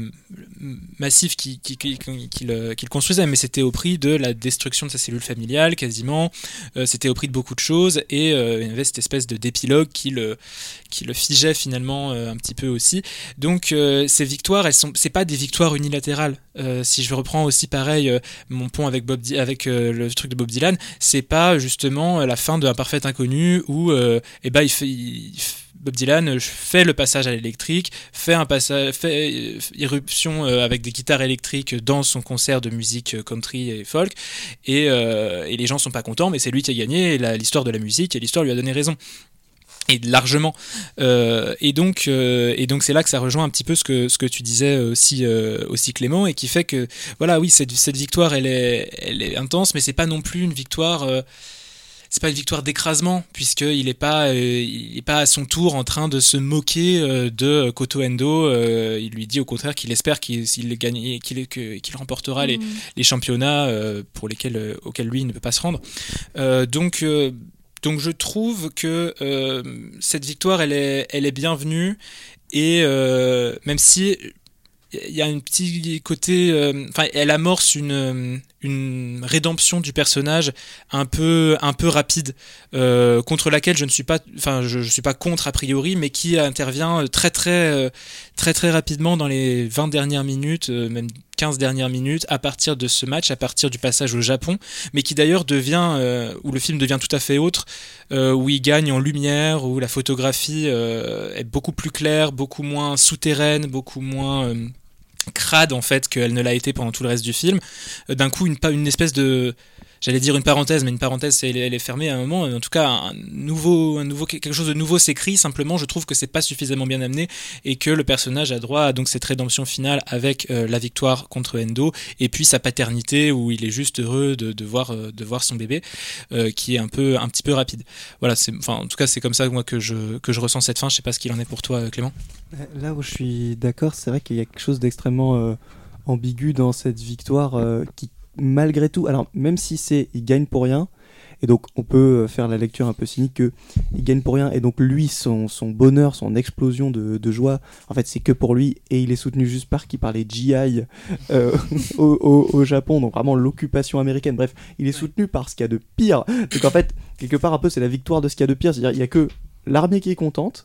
massif qu'il qui, qui, qui, qui le, qui le construisait, mais c'était au prix de la destruction de sa cellule familiale, quasiment. Euh, c'était au prix de beaucoup de choses, et euh, il y avait cette espèce de d'épilogue qui le, qui le figeait finalement euh, un petit peu aussi. Donc euh, ces victoires, elles sont, c'est pas des victoires unilatérales. Euh, si je reprends aussi pareil euh, mon pont avec Bob, Di- avec euh, le truc de Bob Dylan, c'est pas justement la fin d'un parfait inconnu où euh, eh ben il fait, il, Bob Dylan fait le passage à l'électrique, fait un passage, fait irruption euh, avec des guitares électriques dans son concert de musique country et folk, et, euh, et les gens sont pas contents, mais c'est lui qui a gagné, et la, l'histoire de la musique et l'histoire lui a donné raison. Et largement. Euh, et donc, euh, et donc c'est là que ça rejoint un petit peu ce que ce que tu disais aussi euh, aussi Clément, et qui fait que voilà, oui, cette cette victoire, elle est elle est intense, mais c'est pas non plus une victoire. Euh, c'est pas une victoire d'écrasement, puisqu'il est pas euh, il est pas à son tour en train de se moquer euh, de Koto Endo. Euh, il lui dit au contraire qu'il espère qu'il s'il gagne, qu'il que, qu'il remportera Mm. les les championnats euh, pour lesquels euh, auxquels lui ne peut pas se rendre. Euh, donc euh, Donc je trouve que euh, cette victoire, elle est, elle est bienvenue, et euh, même si il y a un petit côté, enfin, euh, elle amorce une une rédemption du personnage un peu un peu rapide, euh, contre laquelle je ne suis pas, enfin, je, je suis pas contre a priori, mais qui intervient très très très très rapidement dans les vingt dernières minutes, euh, même quinze dernières minutes, à partir de ce match, à partir du passage au Japon, mais qui d'ailleurs devient, euh, où le film devient tout à fait autre, euh, où il gagne en lumière, où la photographie euh, est beaucoup plus claire, beaucoup moins souterraine, beaucoup moins euh, crade en fait qu'elle ne l'a été pendant tout le reste du film. Euh, d'un coup, une, une espèce de j'allais dire une parenthèse, mais une parenthèse, elle, elle est fermée à un moment. En tout cas, un nouveau, un nouveau, quelque chose de nouveau s'écrit. Simplement, je trouve que c'est pas suffisamment bien amené et que le personnage a droit à donc cette rédemption finale avec euh, la victoire contre Endo et puis sa paternité où il est juste heureux de, de voir, euh, de voir son bébé, euh, qui est un peu, un petit peu rapide. Voilà, c'est, enfin, en tout cas, c'est comme ça moi que je, que je ressens cette fin. Je sais pas ce qu'il en est pour toi, Clément. Là où je suis d'accord, c'est vrai qu'il y a quelque chose d'extrêmement euh, ambigu dans cette victoire euh, qui, malgré tout, alors même si c'est il gagne pour rien, et donc on peut faire la lecture un peu cynique que il gagne pour rien, et donc lui, son, son bonheur, son explosion de, de joie, en fait c'est que pour lui, et il est soutenu juste par qui, par les G I euh, au, au, au Japon, donc vraiment l'occupation américaine, bref, il est soutenu par ce qu'il y a de pire, donc en fait, quelque part un peu c'est la victoire de ce qu'il y a de pire, c'est-à-dire il y a que l'armée qui est contente,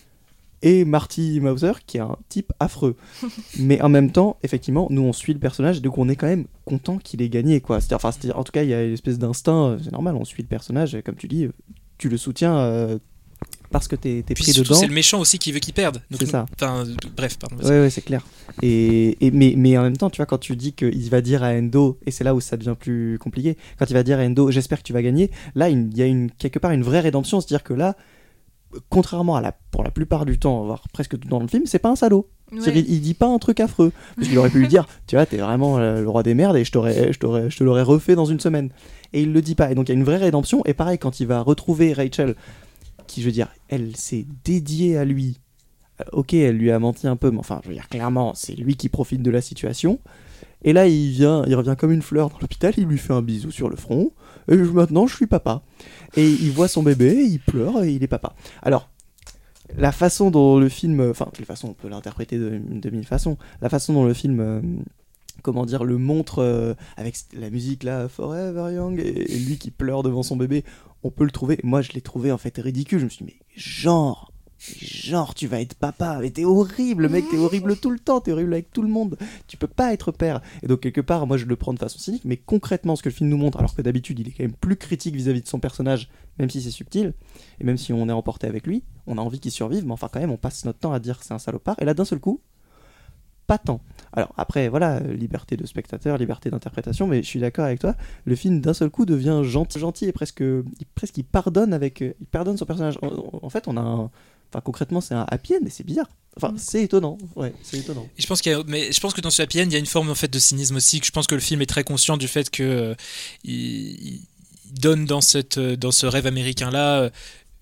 et Marty Mauser qui est un type affreux. Mais en même temps, effectivement, nous on suit le personnage, donc on est quand même content qu'il ait gagné, quoi. C'est-à-dire, enfin, c'est-à-dire, en tout cas, il y a une espèce d'instinct, c'est normal, on suit le personnage, et comme tu dis, tu le soutiens euh, parce que t'es, t'es pris surtout, dedans. C'est le méchant aussi qui veut qu'il perde. Donc, c'est nous, ça. Enfin, bref, pardon. Ouais, ouais, c'est clair. Et, et, mais, mais en même temps, tu vois, quand tu dis qu'il va dire à Endo, et c'est là où ça devient plus compliqué, quand il va dire à Endo, j'espère que tu vas gagner, là, il y a une, quelque part une vraie rédemption, c'est-à-dire que là, contrairement à la, pour la plupart du temps, voire presque tout dans le film, c'est pas un salaud. Ouais. Il, il dit pas un truc affreux. Parce qu'il aurait pu lui dire, tu vois, t'es vraiment euh, le roi des merdes et je, t'aurais, je, t'aurais, je te l'aurais refait dans une semaine. Et il le dit pas. Et donc il y a une vraie rédemption. Et pareil, quand il va retrouver Rachel, qui, je veux dire, elle s'est dédiée à lui. Euh, ok, elle lui a menti un peu, mais enfin, je veux dire, clairement, c'est lui qui profite de la situation. Et là, il vient, il revient comme une fleur dans l'hôpital, il lui fait un bisou sur le front. Et maintenant, je suis papa. Et il voit son bébé, il pleure et il est papa. Alors, la façon dont le film... Enfin, de façon, on peut l'interpréter de, de mille façons. La façon dont le film... Euh, comment dire, le montre euh, avec la musique là, Forever Young, et, et lui qui pleure devant son bébé, on peut le trouver. Moi, je l'ai trouvé en fait ridicule. Je me suis dit, mais genre... Genre, tu vas être papa, mais t'es horrible, mec, t'es horrible tout le temps, t'es horrible avec tout le monde, tu peux pas être père. Et donc, quelque part, moi je le prends de façon cynique, mais concrètement, ce que le film nous montre, alors que d'habitude il est quand même plus critique vis-à-vis de son personnage, même si c'est subtil, et même si on est emporté avec lui, on a envie qu'il survive, mais enfin, quand même, on passe notre temps à dire que c'est un salopard, et là, d'un seul coup, pas tant. Alors, après, voilà, liberté de spectateur, liberté d'interprétation, mais je suis d'accord avec toi, le film d'un seul coup devient gentil, gentil et presque, il, presque il pardonne avec, il pardonne son personnage. En, en fait, on a un. Enfin, concrètement, c'est un happy end, mais c'est bizarre. Enfin, mmh. c'est étonnant. Ouais, c'est étonnant. Et je pense qu'il y a, mais je pense que dans ce happy end, il y a une forme en fait de cynisme aussi. Que je pense que le film est très conscient du fait que euh, il, il donne dans cette, dans ce rêve américain là. Euh,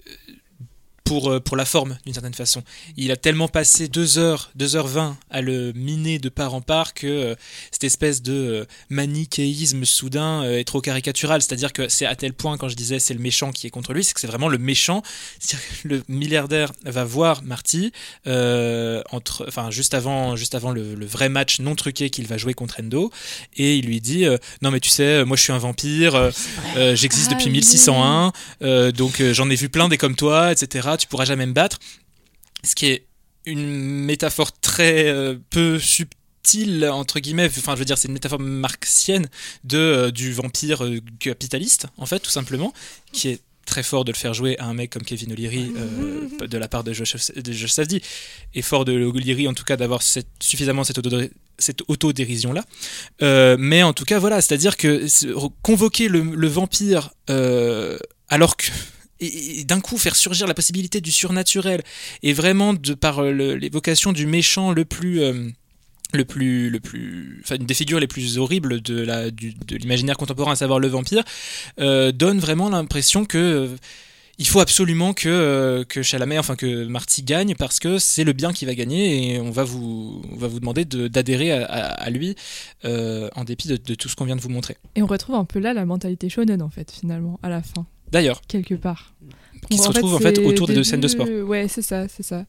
Pour, pour la forme, d'une certaine façon. Il a tellement passé deux heures, deux heures vingt à le miner de part en part que euh, cette espèce de euh, manichéisme soudain euh, est trop caricatural. C'est-à-dire que c'est à tel point, quand je disais c'est le méchant qui est contre lui, c'est que c'est vraiment le méchant. C'est-à-dire que le milliardaire va voir Marty euh, entre, enfin, juste avant, juste avant le, le vrai match non truqué qu'il va jouer contre Endo, et il lui dit euh, non mais tu sais, moi je suis un vampire, euh, euh, j'existe ah, depuis mille six cent un, euh, donc euh, j'en ai vu plein des comme toi, et cetera. Tu pourras jamais me battre, ce qui est une métaphore très euh, peu subtile entre guillemets, enfin je veux dire c'est une métaphore marxienne de euh, du vampire euh, capitaliste en fait tout simplement, qui est très fort de le faire jouer à un mec comme Kevin O'Leary euh, de la part de Josh, de Josh Safdie, et fort de O'Leary en tout cas d'avoir cette, suffisamment cette auto cette autodérision là, euh, mais en tout cas voilà, c'est-à-dire que convoquer le, le vampire euh, alors que et d'un coup faire surgir la possibilité du surnaturel, et vraiment de par le, l'évocation du méchant le plus euh, le plus le plus enfin une des figures les plus horribles de la du, de l'imaginaire contemporain, à savoir le vampire, euh, donne vraiment l'impression que euh, il faut absolument que euh, que Chalamet, enfin que Marty gagne, parce que c'est le bien qui va gagner, et on va vous on va vous demander de, d'adhérer à, à, à lui euh, en dépit de, de tout ce qu'on vient de vous montrer. Et on retrouve un peu là la mentalité shonen en fait finalement à la fin. D'ailleurs. Quelque part. Qui bon, se retrouve en fait, en fait autour des deux scènes de sport. Ouais, c'est ça, c'est ça.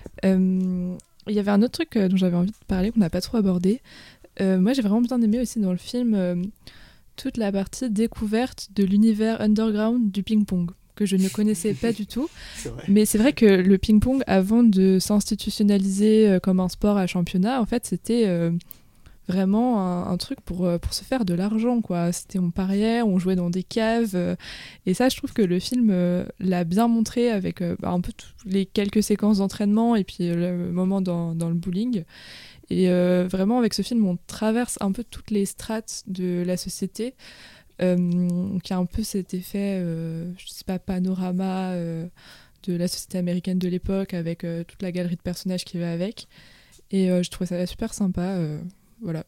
Euh, il y avait un autre truc dont j'avais envie de parler, qu'on n'a pas trop abordé. Euh, moi, j'ai vraiment bien aimé aussi dans le film euh, toute la partie découverte de l'univers underground du ping-pong, que je ne connaissais pas du tout. C'est vrai. Mais c'est vrai que le ping-pong, avant de s'institutionnaliser euh, comme un sport à championnat, en fait, c'était... Euh, vraiment un, un truc pour, pour se faire de l'argent, quoi. C'était, on pariait, on jouait dans des caves, euh, et ça je trouve que le film euh, l'a bien montré avec euh, bah, un peu les quelques séquences d'entraînement et puis euh, le moment dans, dans le bowling, et euh, vraiment avec ce film on traverse un peu toutes les strates de la société, euh, qui a un peu cet effet, euh, je sais pas, panorama euh, de la société américaine de l'époque, avec euh, toute la galerie de personnages qui va avec. Et euh, je trouvais ça super sympa, euh, voilà.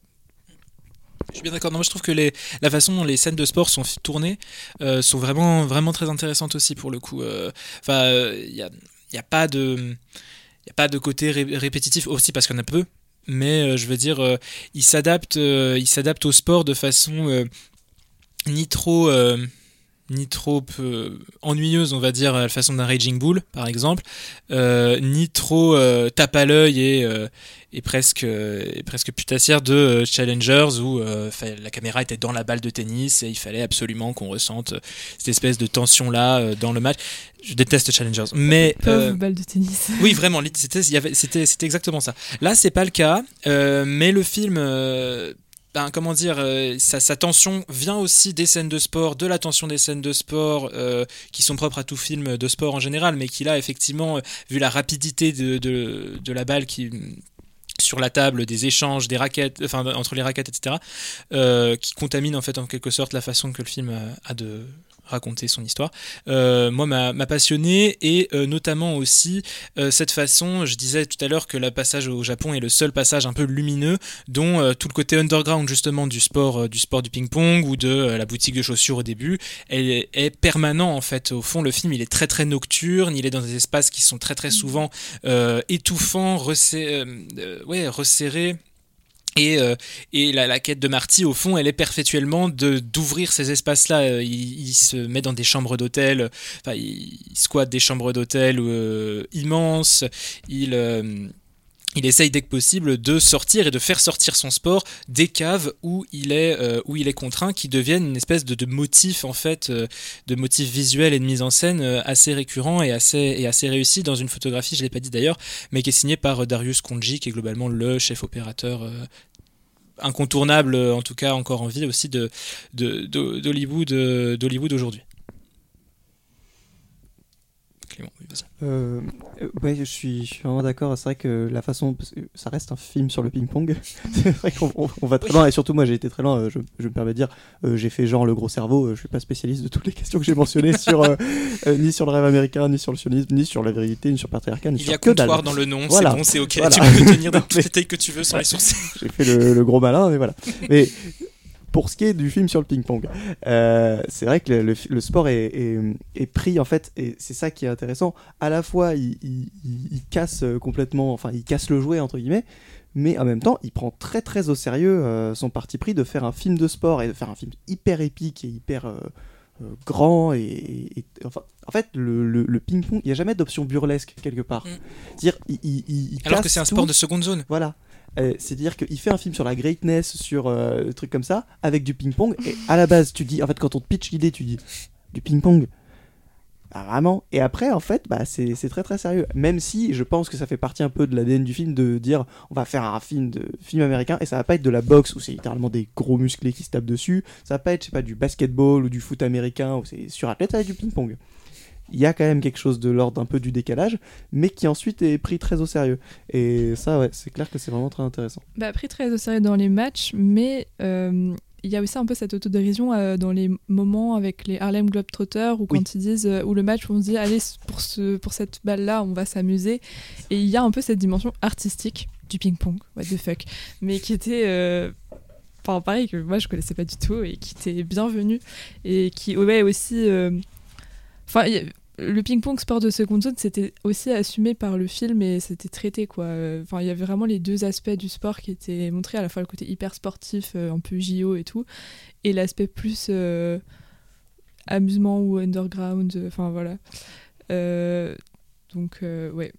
Je suis bien d'accord. Non, moi, je trouve que les, la façon dont les scènes de sport sont tournées euh, sont vraiment, vraiment très intéressantes aussi pour le coup. Enfin, euh, il n'y a, y a pas de, il y a pas de côté ré- répétitif aussi parce qu'il y en a peu. Mais euh, je veux dire, euh, ils s'adaptent, euh, ils s'adaptent au sport de façon euh, ni trop, euh, ni trop euh, ennuyeuse, on va dire, à la façon d'un Raging Bull, par exemple, euh, ni trop euh, tape à l'œil et, euh, et presque, euh, et presque putassière de euh, Challengers où euh, la caméra était dans la balle de tennis et il fallait absolument qu'on ressente cette espèce de tension-là euh, dans le match. Je déteste Challengers, mais Pauvre euh, balle de tennis. oui, vraiment, c'était, il y avait, c'était, c'était exactement ça. Là, c'est pas le cas, euh, mais le film. Euh, Ben, comment dire, euh, sa, sa tension vient aussi des scènes de sport, de la tension des scènes de sport euh, qui sont propres à tout film de sport en général, mais qui là, effectivement, euh, vu la rapidité de, de, de la balle qui sur la table, des échanges, des raquettes, enfin entre les raquettes, et cetera, euh, qui contamine en fait en quelque sorte la façon que le film a, a de raconter son histoire, euh, moi m'a, m'a passionné et euh, notamment aussi euh, cette façon, je disais tout à l'heure que le passage au Japon est le seul passage un peu lumineux dont euh, tout le côté underground justement du sport, euh, du sport du ping-pong ou de euh, la boutique de chaussures au début est, est permanent en fait. Au fond, le film il est très très nocturne, il est dans des espaces qui sont très très souvent euh, étouffants, resserrés, euh, ouais, resserrés. Et, euh, et la, la quête de Marty, au fond, elle est perpétuellement de, d'ouvrir ces espaces-là. Il, il se met dans des chambres d'hôtel, enfin, il, il squatte des chambres d'hôtel euh, immenses. Il, euh, il essaye dès que possible de sortir et de faire sortir son sport des caves où il est, euh, où il est contraint, qui deviennent une espèce de, de motif, en fait, euh, de motif visuel et de mise en scène euh, assez récurrent et assez, et assez réussi dans une photographie, je ne l'ai pas dit d'ailleurs, mais qui est signée par Darius Khondji, qui est globalement le chef opérateur euh, incontournable, en tout cas encore en vie aussi, de, de, de, d'Hollywood, d'Hollywood aujourd'hui. Clément, oui, vas-y. Euh, ouais, je suis, je suis vraiment d'accord. C'est vrai que la façon, parce que ça reste un film sur le ping-pong. C'est vrai qu'on on, on va très oui. loin, et surtout moi j'ai été très loin. Je, je me permets de dire, euh, j'ai fait genre le gros cerveau. Je suis pas spécialiste de toutes les questions que j'ai mentionnées sur euh, euh, ni sur le rêve américain, ni sur le sionisme, ni sur la vérité, ni sur le patriarcat, ni Il sur y a que comptoir dalle. dans le nom, voilà. C'est bon, c'est ok. Voilà. Tu peux tenir toutes les tailles que tu veux sur les sourcils. J'ai fait le, le gros malin, mais voilà. Mais pour ce qui est du film sur le ping-pong, euh, c'est vrai que le, le, le sport est, est, est pris en fait, et c'est ça qui est intéressant. À la fois, il, il, il casse complètement, enfin, il casse le jouet entre guillemets, mais en même temps, il prend très très au sérieux euh, son parti pris de faire un film de sport et de faire un film hyper épique et hyper euh, euh, grand et, et, et enfin, en fait, le, le, le ping-pong, il n'y a jamais d'option burlesque quelque part. Mm. C'est-à-dire, il, il, il alors que c'est un tout. sport de seconde zone. Voilà. Euh, c'est-à-dire qu'il fait un film sur la greatness, sur euh, des trucs comme ça, avec du ping-pong, et à la base, tu dis, en fait, quand on te pitch l'idée, tu dis, du ping-pong, ah, vraiment. Et après, en fait, bah, c'est, c'est très très sérieux. Même si je pense que ça fait partie un peu de l'A D N du film de dire, on va faire un film, de, film américain, et ça va pas être de la boxe, où c'est littéralement des gros musclés qui se tapent dessus, ça va pas être, je sais pas, du basketball ou du foot américain, où c'est surathlète, ça va être du ping-pong. Il y a quand même quelque chose de l'ordre un peu du décalage, mais qui ensuite est pris très au sérieux. Et ça, ouais, c'est clair que c'est vraiment très intéressant. Bah, pris très au sérieux dans les matchs, mais euh, il y a aussi un peu cette autodérision euh, dans les moments avec les Harlem Globetrotters, où quand oui. ils disent, euh, ou le match où on se dit, allez, pour, ce, pour cette balle-là, on va s'amuser. Et il y a un peu cette dimension artistique du ping-pong, what the fuck, mais qui était... Euh, enfin, pareil, que moi je connaissais pas du tout, et qui était bienvenue, et qui, ouais, aussi... Enfin, euh, le ping-pong sport de seconde zone, c'était aussi assumé par le film et c'était traité, quoi. Enfin, il y avait vraiment les deux aspects du sport qui étaient montrés, à la fois le côté hyper sportif, euh, un peu J O et tout, et l'aspect plus euh, amusement ou underground, enfin euh, voilà. Euh, donc, euh, ouais.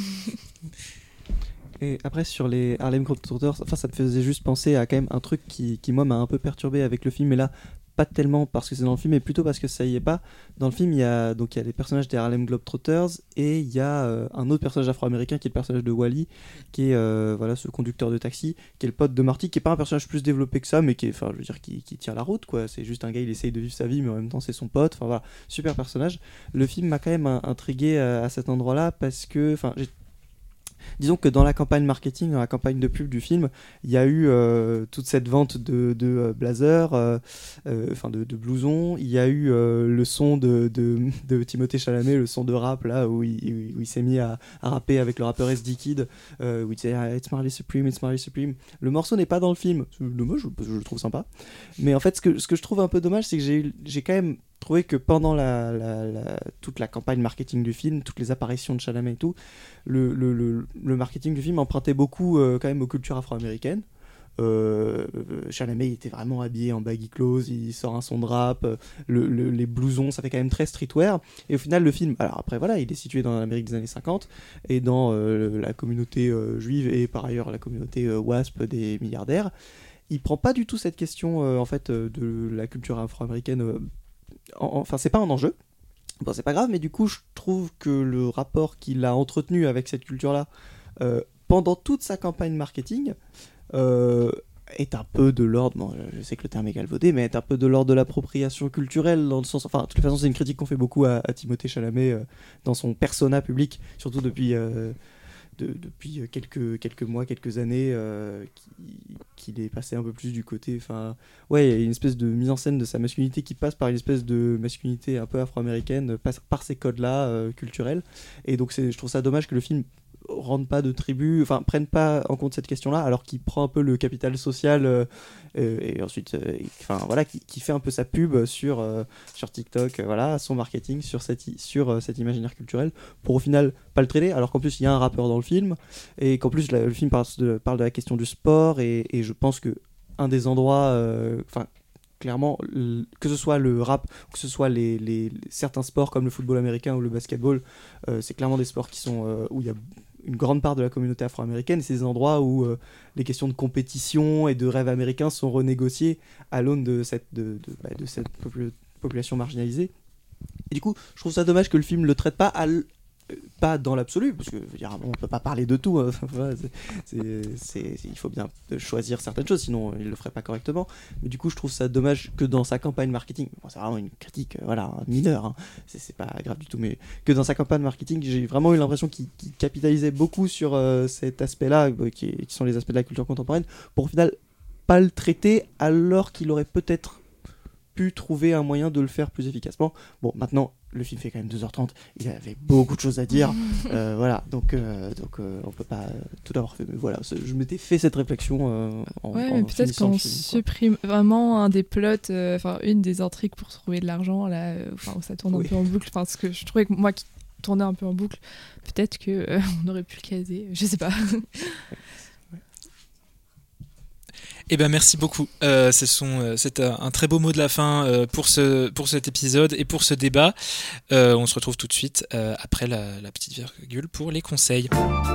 Et après, sur les Harlem Globetrotters, enfin, ça me faisait juste penser à quand même un truc qui, qui moi, m'a un peu perturbé avec le film, et là, pas tellement parce que c'est dans le film, mais plutôt parce que ça y est pas. Dans le film, il y a donc il y a les personnages des Harlem Globetrotters et il y a euh, un autre personnage afro-américain qui est le personnage de Wally, qui est euh, voilà ce conducteur de taxi, qui est le pote de Marty, qui est pas un personnage plus développé que ça, mais qui est, enfin je veux dire, qui, qui tient la route, quoi. C'est juste un gars, il essaye de vivre sa vie, mais en même temps c'est son pote. Enfin voilà, super personnage. Le film m'a quand même intrigué à, à cet endroit-là parce que, enfin j'ai disons que dans la campagne marketing, dans la campagne de pub du film, il y a eu euh, toute cette vente de, de euh, blazers, euh, euh, enfin de, de blousons. Il y a eu euh, le son de, de, de Timothée Chalamet, le son de rap là où il, où il s'est mis à, à rapper avec le rappeur S D Kid, euh, où il disait ah, It's Marley Supreme, It's Marley Supreme. Le morceau n'est pas dans le film, c'est dommage, je, je le trouve sympa. Mais en fait, ce que, ce que je trouve un peu dommage, c'est que j'ai, j'ai quand même trouvé que pendant la, la, la, toute la campagne marketing du film, toutes les apparitions de Chalamet et tout, le, le, le, le marketing du film empruntait beaucoup euh, quand même aux cultures afro-américaines. Euh, Chalamet il était vraiment habillé en baggy clothes, il sort un son de rap, le, le, les blousons, ça fait quand même très streetwear. Et au final, le film, alors après voilà, il est situé dans l'Amérique des années cinquante et dans euh, la communauté euh, juive et par ailleurs la communauté euh, WASP des milliardaires. Il prend pas du tout cette question euh, en fait euh, de la culture afro-américaine. Euh, en, enfin, c'est pas un enjeu. Bon, c'est pas grave, mais du coup, je trouve que le rapport qu'il a entretenu avec cette culture-là euh, pendant toute sa campagne marketing euh, est un peu de l'ordre, bon, je sais que le terme est galvaudé, mais est un peu de l'ordre de l'appropriation culturelle, dans le sens, enfin, de toute façon, c'est une critique qu'on fait beaucoup à, à Timothée Chalamet euh, dans son persona public, surtout depuis, euh, de, depuis quelques, quelques mois, quelques années, euh, qu'il est passé un peu plus du côté, enfin, ouais, il y a une espèce de mise en scène de sa masculinité qui passe par une espèce de masculinité un peu afro-américaine, passe par ces codes-là euh, culturels, et donc c'est, je trouve ça dommage que le film rendent pas de tribu, enfin prennent pas en compte cette question-là, alors qu'il prend un peu le capital social euh, euh, et ensuite, euh, enfin voilà, qui, qui fait un peu sa pub sur euh, sur TikTok, euh, voilà, son marketing sur cette sur euh, cet imaginaire culturel, pour au final pas le traiter, alors qu'en plus il y a un rappeur dans le film et qu'en plus la, le film parle de parle de la question du sport et, et je pense que un des endroits, enfin euh, clairement, que ce soit le rap, que ce soit les, les, les certains sports comme le football américain ou le basketball, euh, c'est clairement des sports qui sont euh, où il y a une grande part de la communauté afro-américaine, et c'est des endroits où euh, les questions de compétition et de rêve américain sont renégociées à l'aune de cette, de, de, bah, de cette popul- population marginalisée. Et du coup, je trouve ça dommage que le film le traite pas à l- pas dans l'absolu, parce que je veux dire, on peut pas parler de tout, hein. c'est, c'est, c'est, il faut bien choisir certaines choses, sinon il le ferait pas correctement. Mais du coup, je trouve ça dommage que dans sa campagne marketing, bon, c'est vraiment une critique, voilà, mineure, hein. c'est, c'est pas grave du tout, mais que dans sa campagne marketing, j'ai vraiment eu l'impression qu'il, qu'il capitalisait beaucoup sur euh, cet aspect-là, euh, qui, qui sont les aspects de la culture contemporaine, pour au final pas le traiter, alors qu'il aurait peut-être pu trouver un moyen de le faire plus efficacement. Bon, maintenant, le film fait quand même deux heures trente, il avait beaucoup de choses à dire, euh, voilà, donc, euh, donc euh, on peut pas euh, tout avoir fait, mais voilà, je m'étais fait cette réflexion euh, en, ouais, en mais peut-être qu'on film, supprime vraiment un des plots, enfin euh, une des intrigues pour trouver de l'argent, là, enfin euh, où ça tourne oui. un peu en boucle, enfin ce que je trouvais que moi qui tournait un peu en boucle, peut-être que euh, on aurait pu le caser, je sais pas. Eh ben merci beaucoup. Euh, ce sont, euh, c'est un, un très beau mot de la fin euh, pour ce pour cet épisode et pour ce débat. Euh, on se retrouve tout de suite euh, après la, la petite virgule pour les conseils.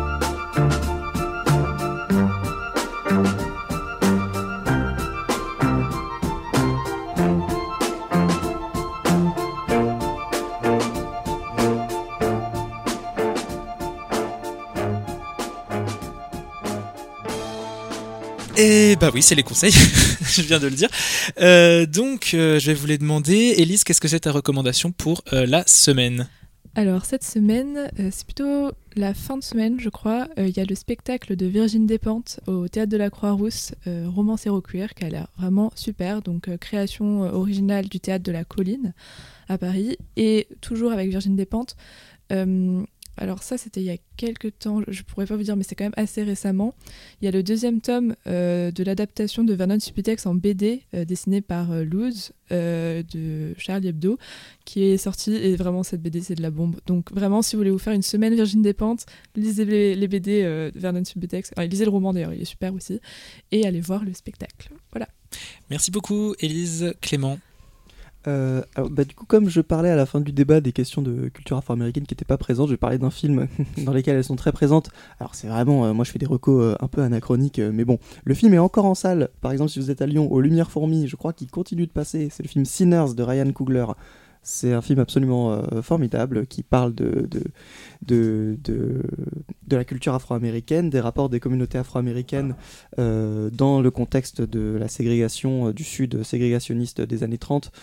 Et bah oui, c'est les conseils, je viens de le dire. Euh, donc, euh, je vais vous les demander. Élise, qu'est-ce que c'est ta recommandation pour euh, la semaine ? Alors, cette semaine, euh, c'est plutôt la fin de semaine, je crois. Il euh, y a le spectacle de Virginie Despentes au Théâtre de la Croix-Rousse, euh, Romance Héroqueer, qui a l'air vraiment super. Donc, euh, création euh, originale du Théâtre de la Colline à Paris. Et toujours avec Virginie Despentes. Euh, Alors ça, c'était il y a quelques temps, je pourrais pas vous dire, mais c'est quand même assez récemment. Il y a le deuxième tome euh, de l'adaptation de Vernon Subutex en B D, euh, dessiné par euh, Luz, euh, de Charlie Hebdo, qui est sorti, et vraiment cette B D, c'est de la bombe. Donc vraiment, si vous voulez vous faire une semaine Virginie Despentes, lisez les, les B D euh, de Vernon Subutex, enfin, lisez le roman d'ailleurs, il est super aussi, et allez voir le spectacle. Voilà. Merci beaucoup, Élise. Clément. Euh, alors, bah, du coup, comme je parlais à la fin du débat des questions de culture afro-américaine qui n'étaient pas présentes, je vais parler d'un film dans lequel elles sont très présentes. Alors c'est vraiment, euh, moi je fais des recos euh, un peu anachroniques, euh, mais bon, le film est encore en salle. Par exemple, si vous êtes à Lyon, aux Lumières Fourmies, je crois qu'il continue de passer. C'est le film Sinners de Ryan Coogler. C'est un film absolument euh, formidable qui parle de, de, de, de, de la culture afro-américaine, des rapports des communautés afro-américaines euh, dans le contexte de la ségrégation euh, du Sud ségrégationniste des années trente.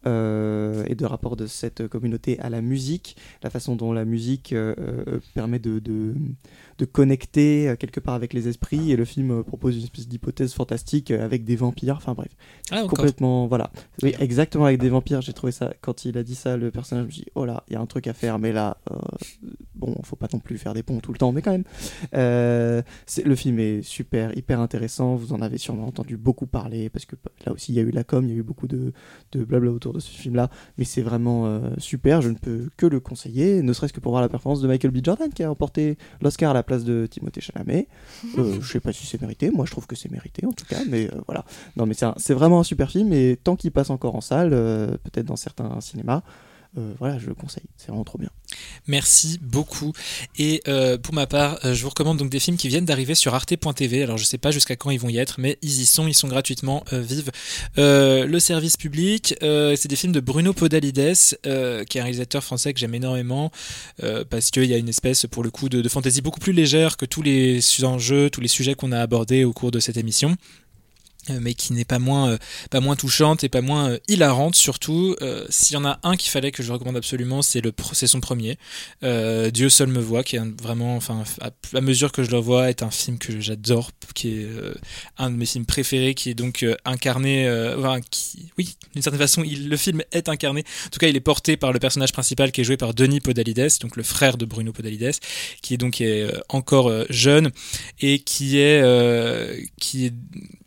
euh, et de rapport de cette communauté à la musique, la façon dont la musique euh, euh, permet de, de, de connecter euh, quelque part avec les esprits, et le film euh, propose une espèce d'hypothèse fantastique euh, avec des vampires, enfin bref, Ah, complètement, voilà. Oui, exactement, avec des vampires, j'ai trouvé ça, quand il a dit ça, le personnage, je me suis dit, oh là, il y a un truc à faire, mais là, euh, bon, faut pas non plus faire des ponts tout le temps, mais quand même. Euh, c'est, le film est super, hyper intéressant, vous en avez sûrement entendu beaucoup parler, parce que là aussi, il y a eu la com, il y a eu beaucoup de, de blabla autour de ce film-là, mais c'est vraiment euh, super, je ne peux que le conseiller, ne serait-ce que pour voir la performance de Michael B. Jordan, qui a remporté l'Oscar à la place de Timothée Chalamet. Euh, je sais pas si c'est mérité, moi je trouve que c'est mérité en tout cas, mais euh, voilà. Non, mais c'est, un, c'est vraiment un super film, et tant qu'il passe encore en salle, euh, peut-être dans certains cinémas, Euh, voilà, je le conseille, c'est vraiment trop bien. Merci beaucoup. Et euh, pour ma part, euh, je vous recommande donc des films qui viennent d'arriver sur arte point t v. Alors je sais pas jusqu'à quand ils vont y être, mais ils y sont, ils sont gratuitement, euh, vive euh, le service public. Euh, c'est des films de Bruno Podalides, euh, qui est un réalisateur français que j'aime énormément, euh, parce qu'il y a une espèce, pour le coup, de, de fantaisie beaucoup plus légère que tous les enjeux, tous les sujets qu'on a abordés au cours de cette émission. Mais qui n'est pas moins, euh, pas moins touchante et pas moins euh, hilarante surtout. Euh, s'il y en a un qu'il fallait que je recommande absolument, c'est, le, c'est son premier, euh, Dieu seul me voit, qui est un, vraiment, enfin, à, à mesure que je le vois, est un film que j'adore, qui est euh, un de mes films préférés, qui est donc euh, incarné, euh, enfin, qui, oui, d'une certaine façon, il, le film est incarné. En tout cas, il est porté par le personnage principal qui est joué par Denis Podalides, donc le frère de Bruno Podalides, qui est donc est, euh, encore euh, jeune et qui est, euh, qui est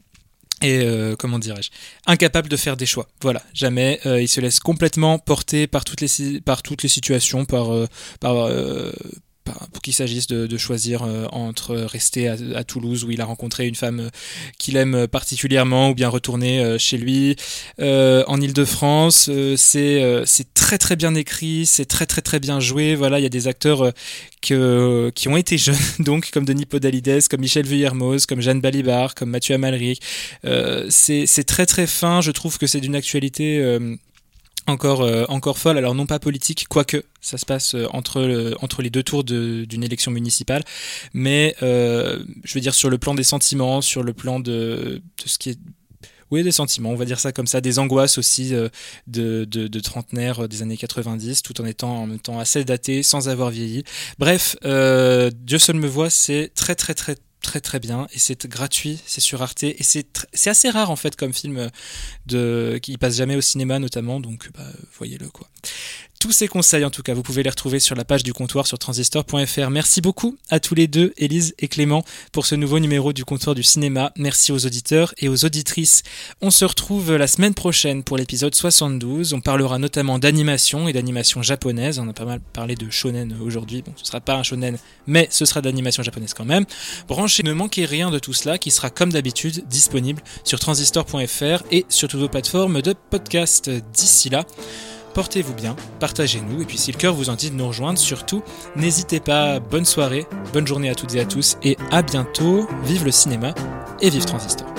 et euh, comment dirais-je, incapable de faire des choix. Voilà, jamais. Euh, il se laisse complètement porter par toutes les par toutes les situations, par euh, par euh, pour qu'il s'agisse de, de choisir euh, entre rester à, à Toulouse où il a rencontré une femme qu'il aime particulièrement ou bien retourner euh, chez lui euh, en Île-de-France. Euh, c'est, euh, c'est très très bien écrit, c'est très très très bien joué. Voilà, il y a des acteurs euh, que, qui ont été jeunes, donc comme Denis Podalides, comme Michel Vuillermoz, comme Jeanne Balibar, comme Mathieu Amalric. Euh, c'est, c'est très très fin, je trouve que c'est d'une actualité... Euh, Encore, euh, encore folle, alors non pas politique, quoique ça se passe euh, entre, le, entre les deux tours de, d'une élection municipale, mais euh, je veux dire sur le plan des sentiments, sur le plan de, de ce qui est... Oui, des sentiments, on va dire ça comme ça, des angoisses aussi euh, de, de, de trentenaires des années quatre-vingt-dix, tout en étant en même temps assez daté, sans avoir vieilli. Bref, euh, Dieu seul me voit, c'est très très très très très bien, et c'est gratuit, c'est sur Arte, et c'est, tr- c'est assez rare en fait comme film de... qui passe jamais au cinéma notamment, donc bah, voyez-le quoi. Tous ces conseils en tout cas, vous pouvez les retrouver sur la page du comptoir sur transistor point f r. Merci beaucoup à tous les deux, Élise et Clément, pour ce nouveau numéro du comptoir du cinéma. Merci aux auditeurs et aux auditrices. On se retrouve la semaine prochaine pour l'épisode soixante-douze. On parlera notamment d'animation et d'animation japonaise. On a pas mal parlé de shonen aujourd'hui. Bon, ce sera pas un shonen, mais ce sera de l'animation japonaise quand même. Branchez, ne manquez rien de tout cela, qui sera comme d'habitude disponible sur transistor point f r et sur toutes vos plateformes de podcast. D'ici là, portez-vous bien, partagez-nous, et puis si le cœur vous en dit de nous rejoindre, surtout, n'hésitez pas. Bonne soirée, bonne journée à toutes et à tous, et à bientôt. Vive le cinéma et vive Transistor.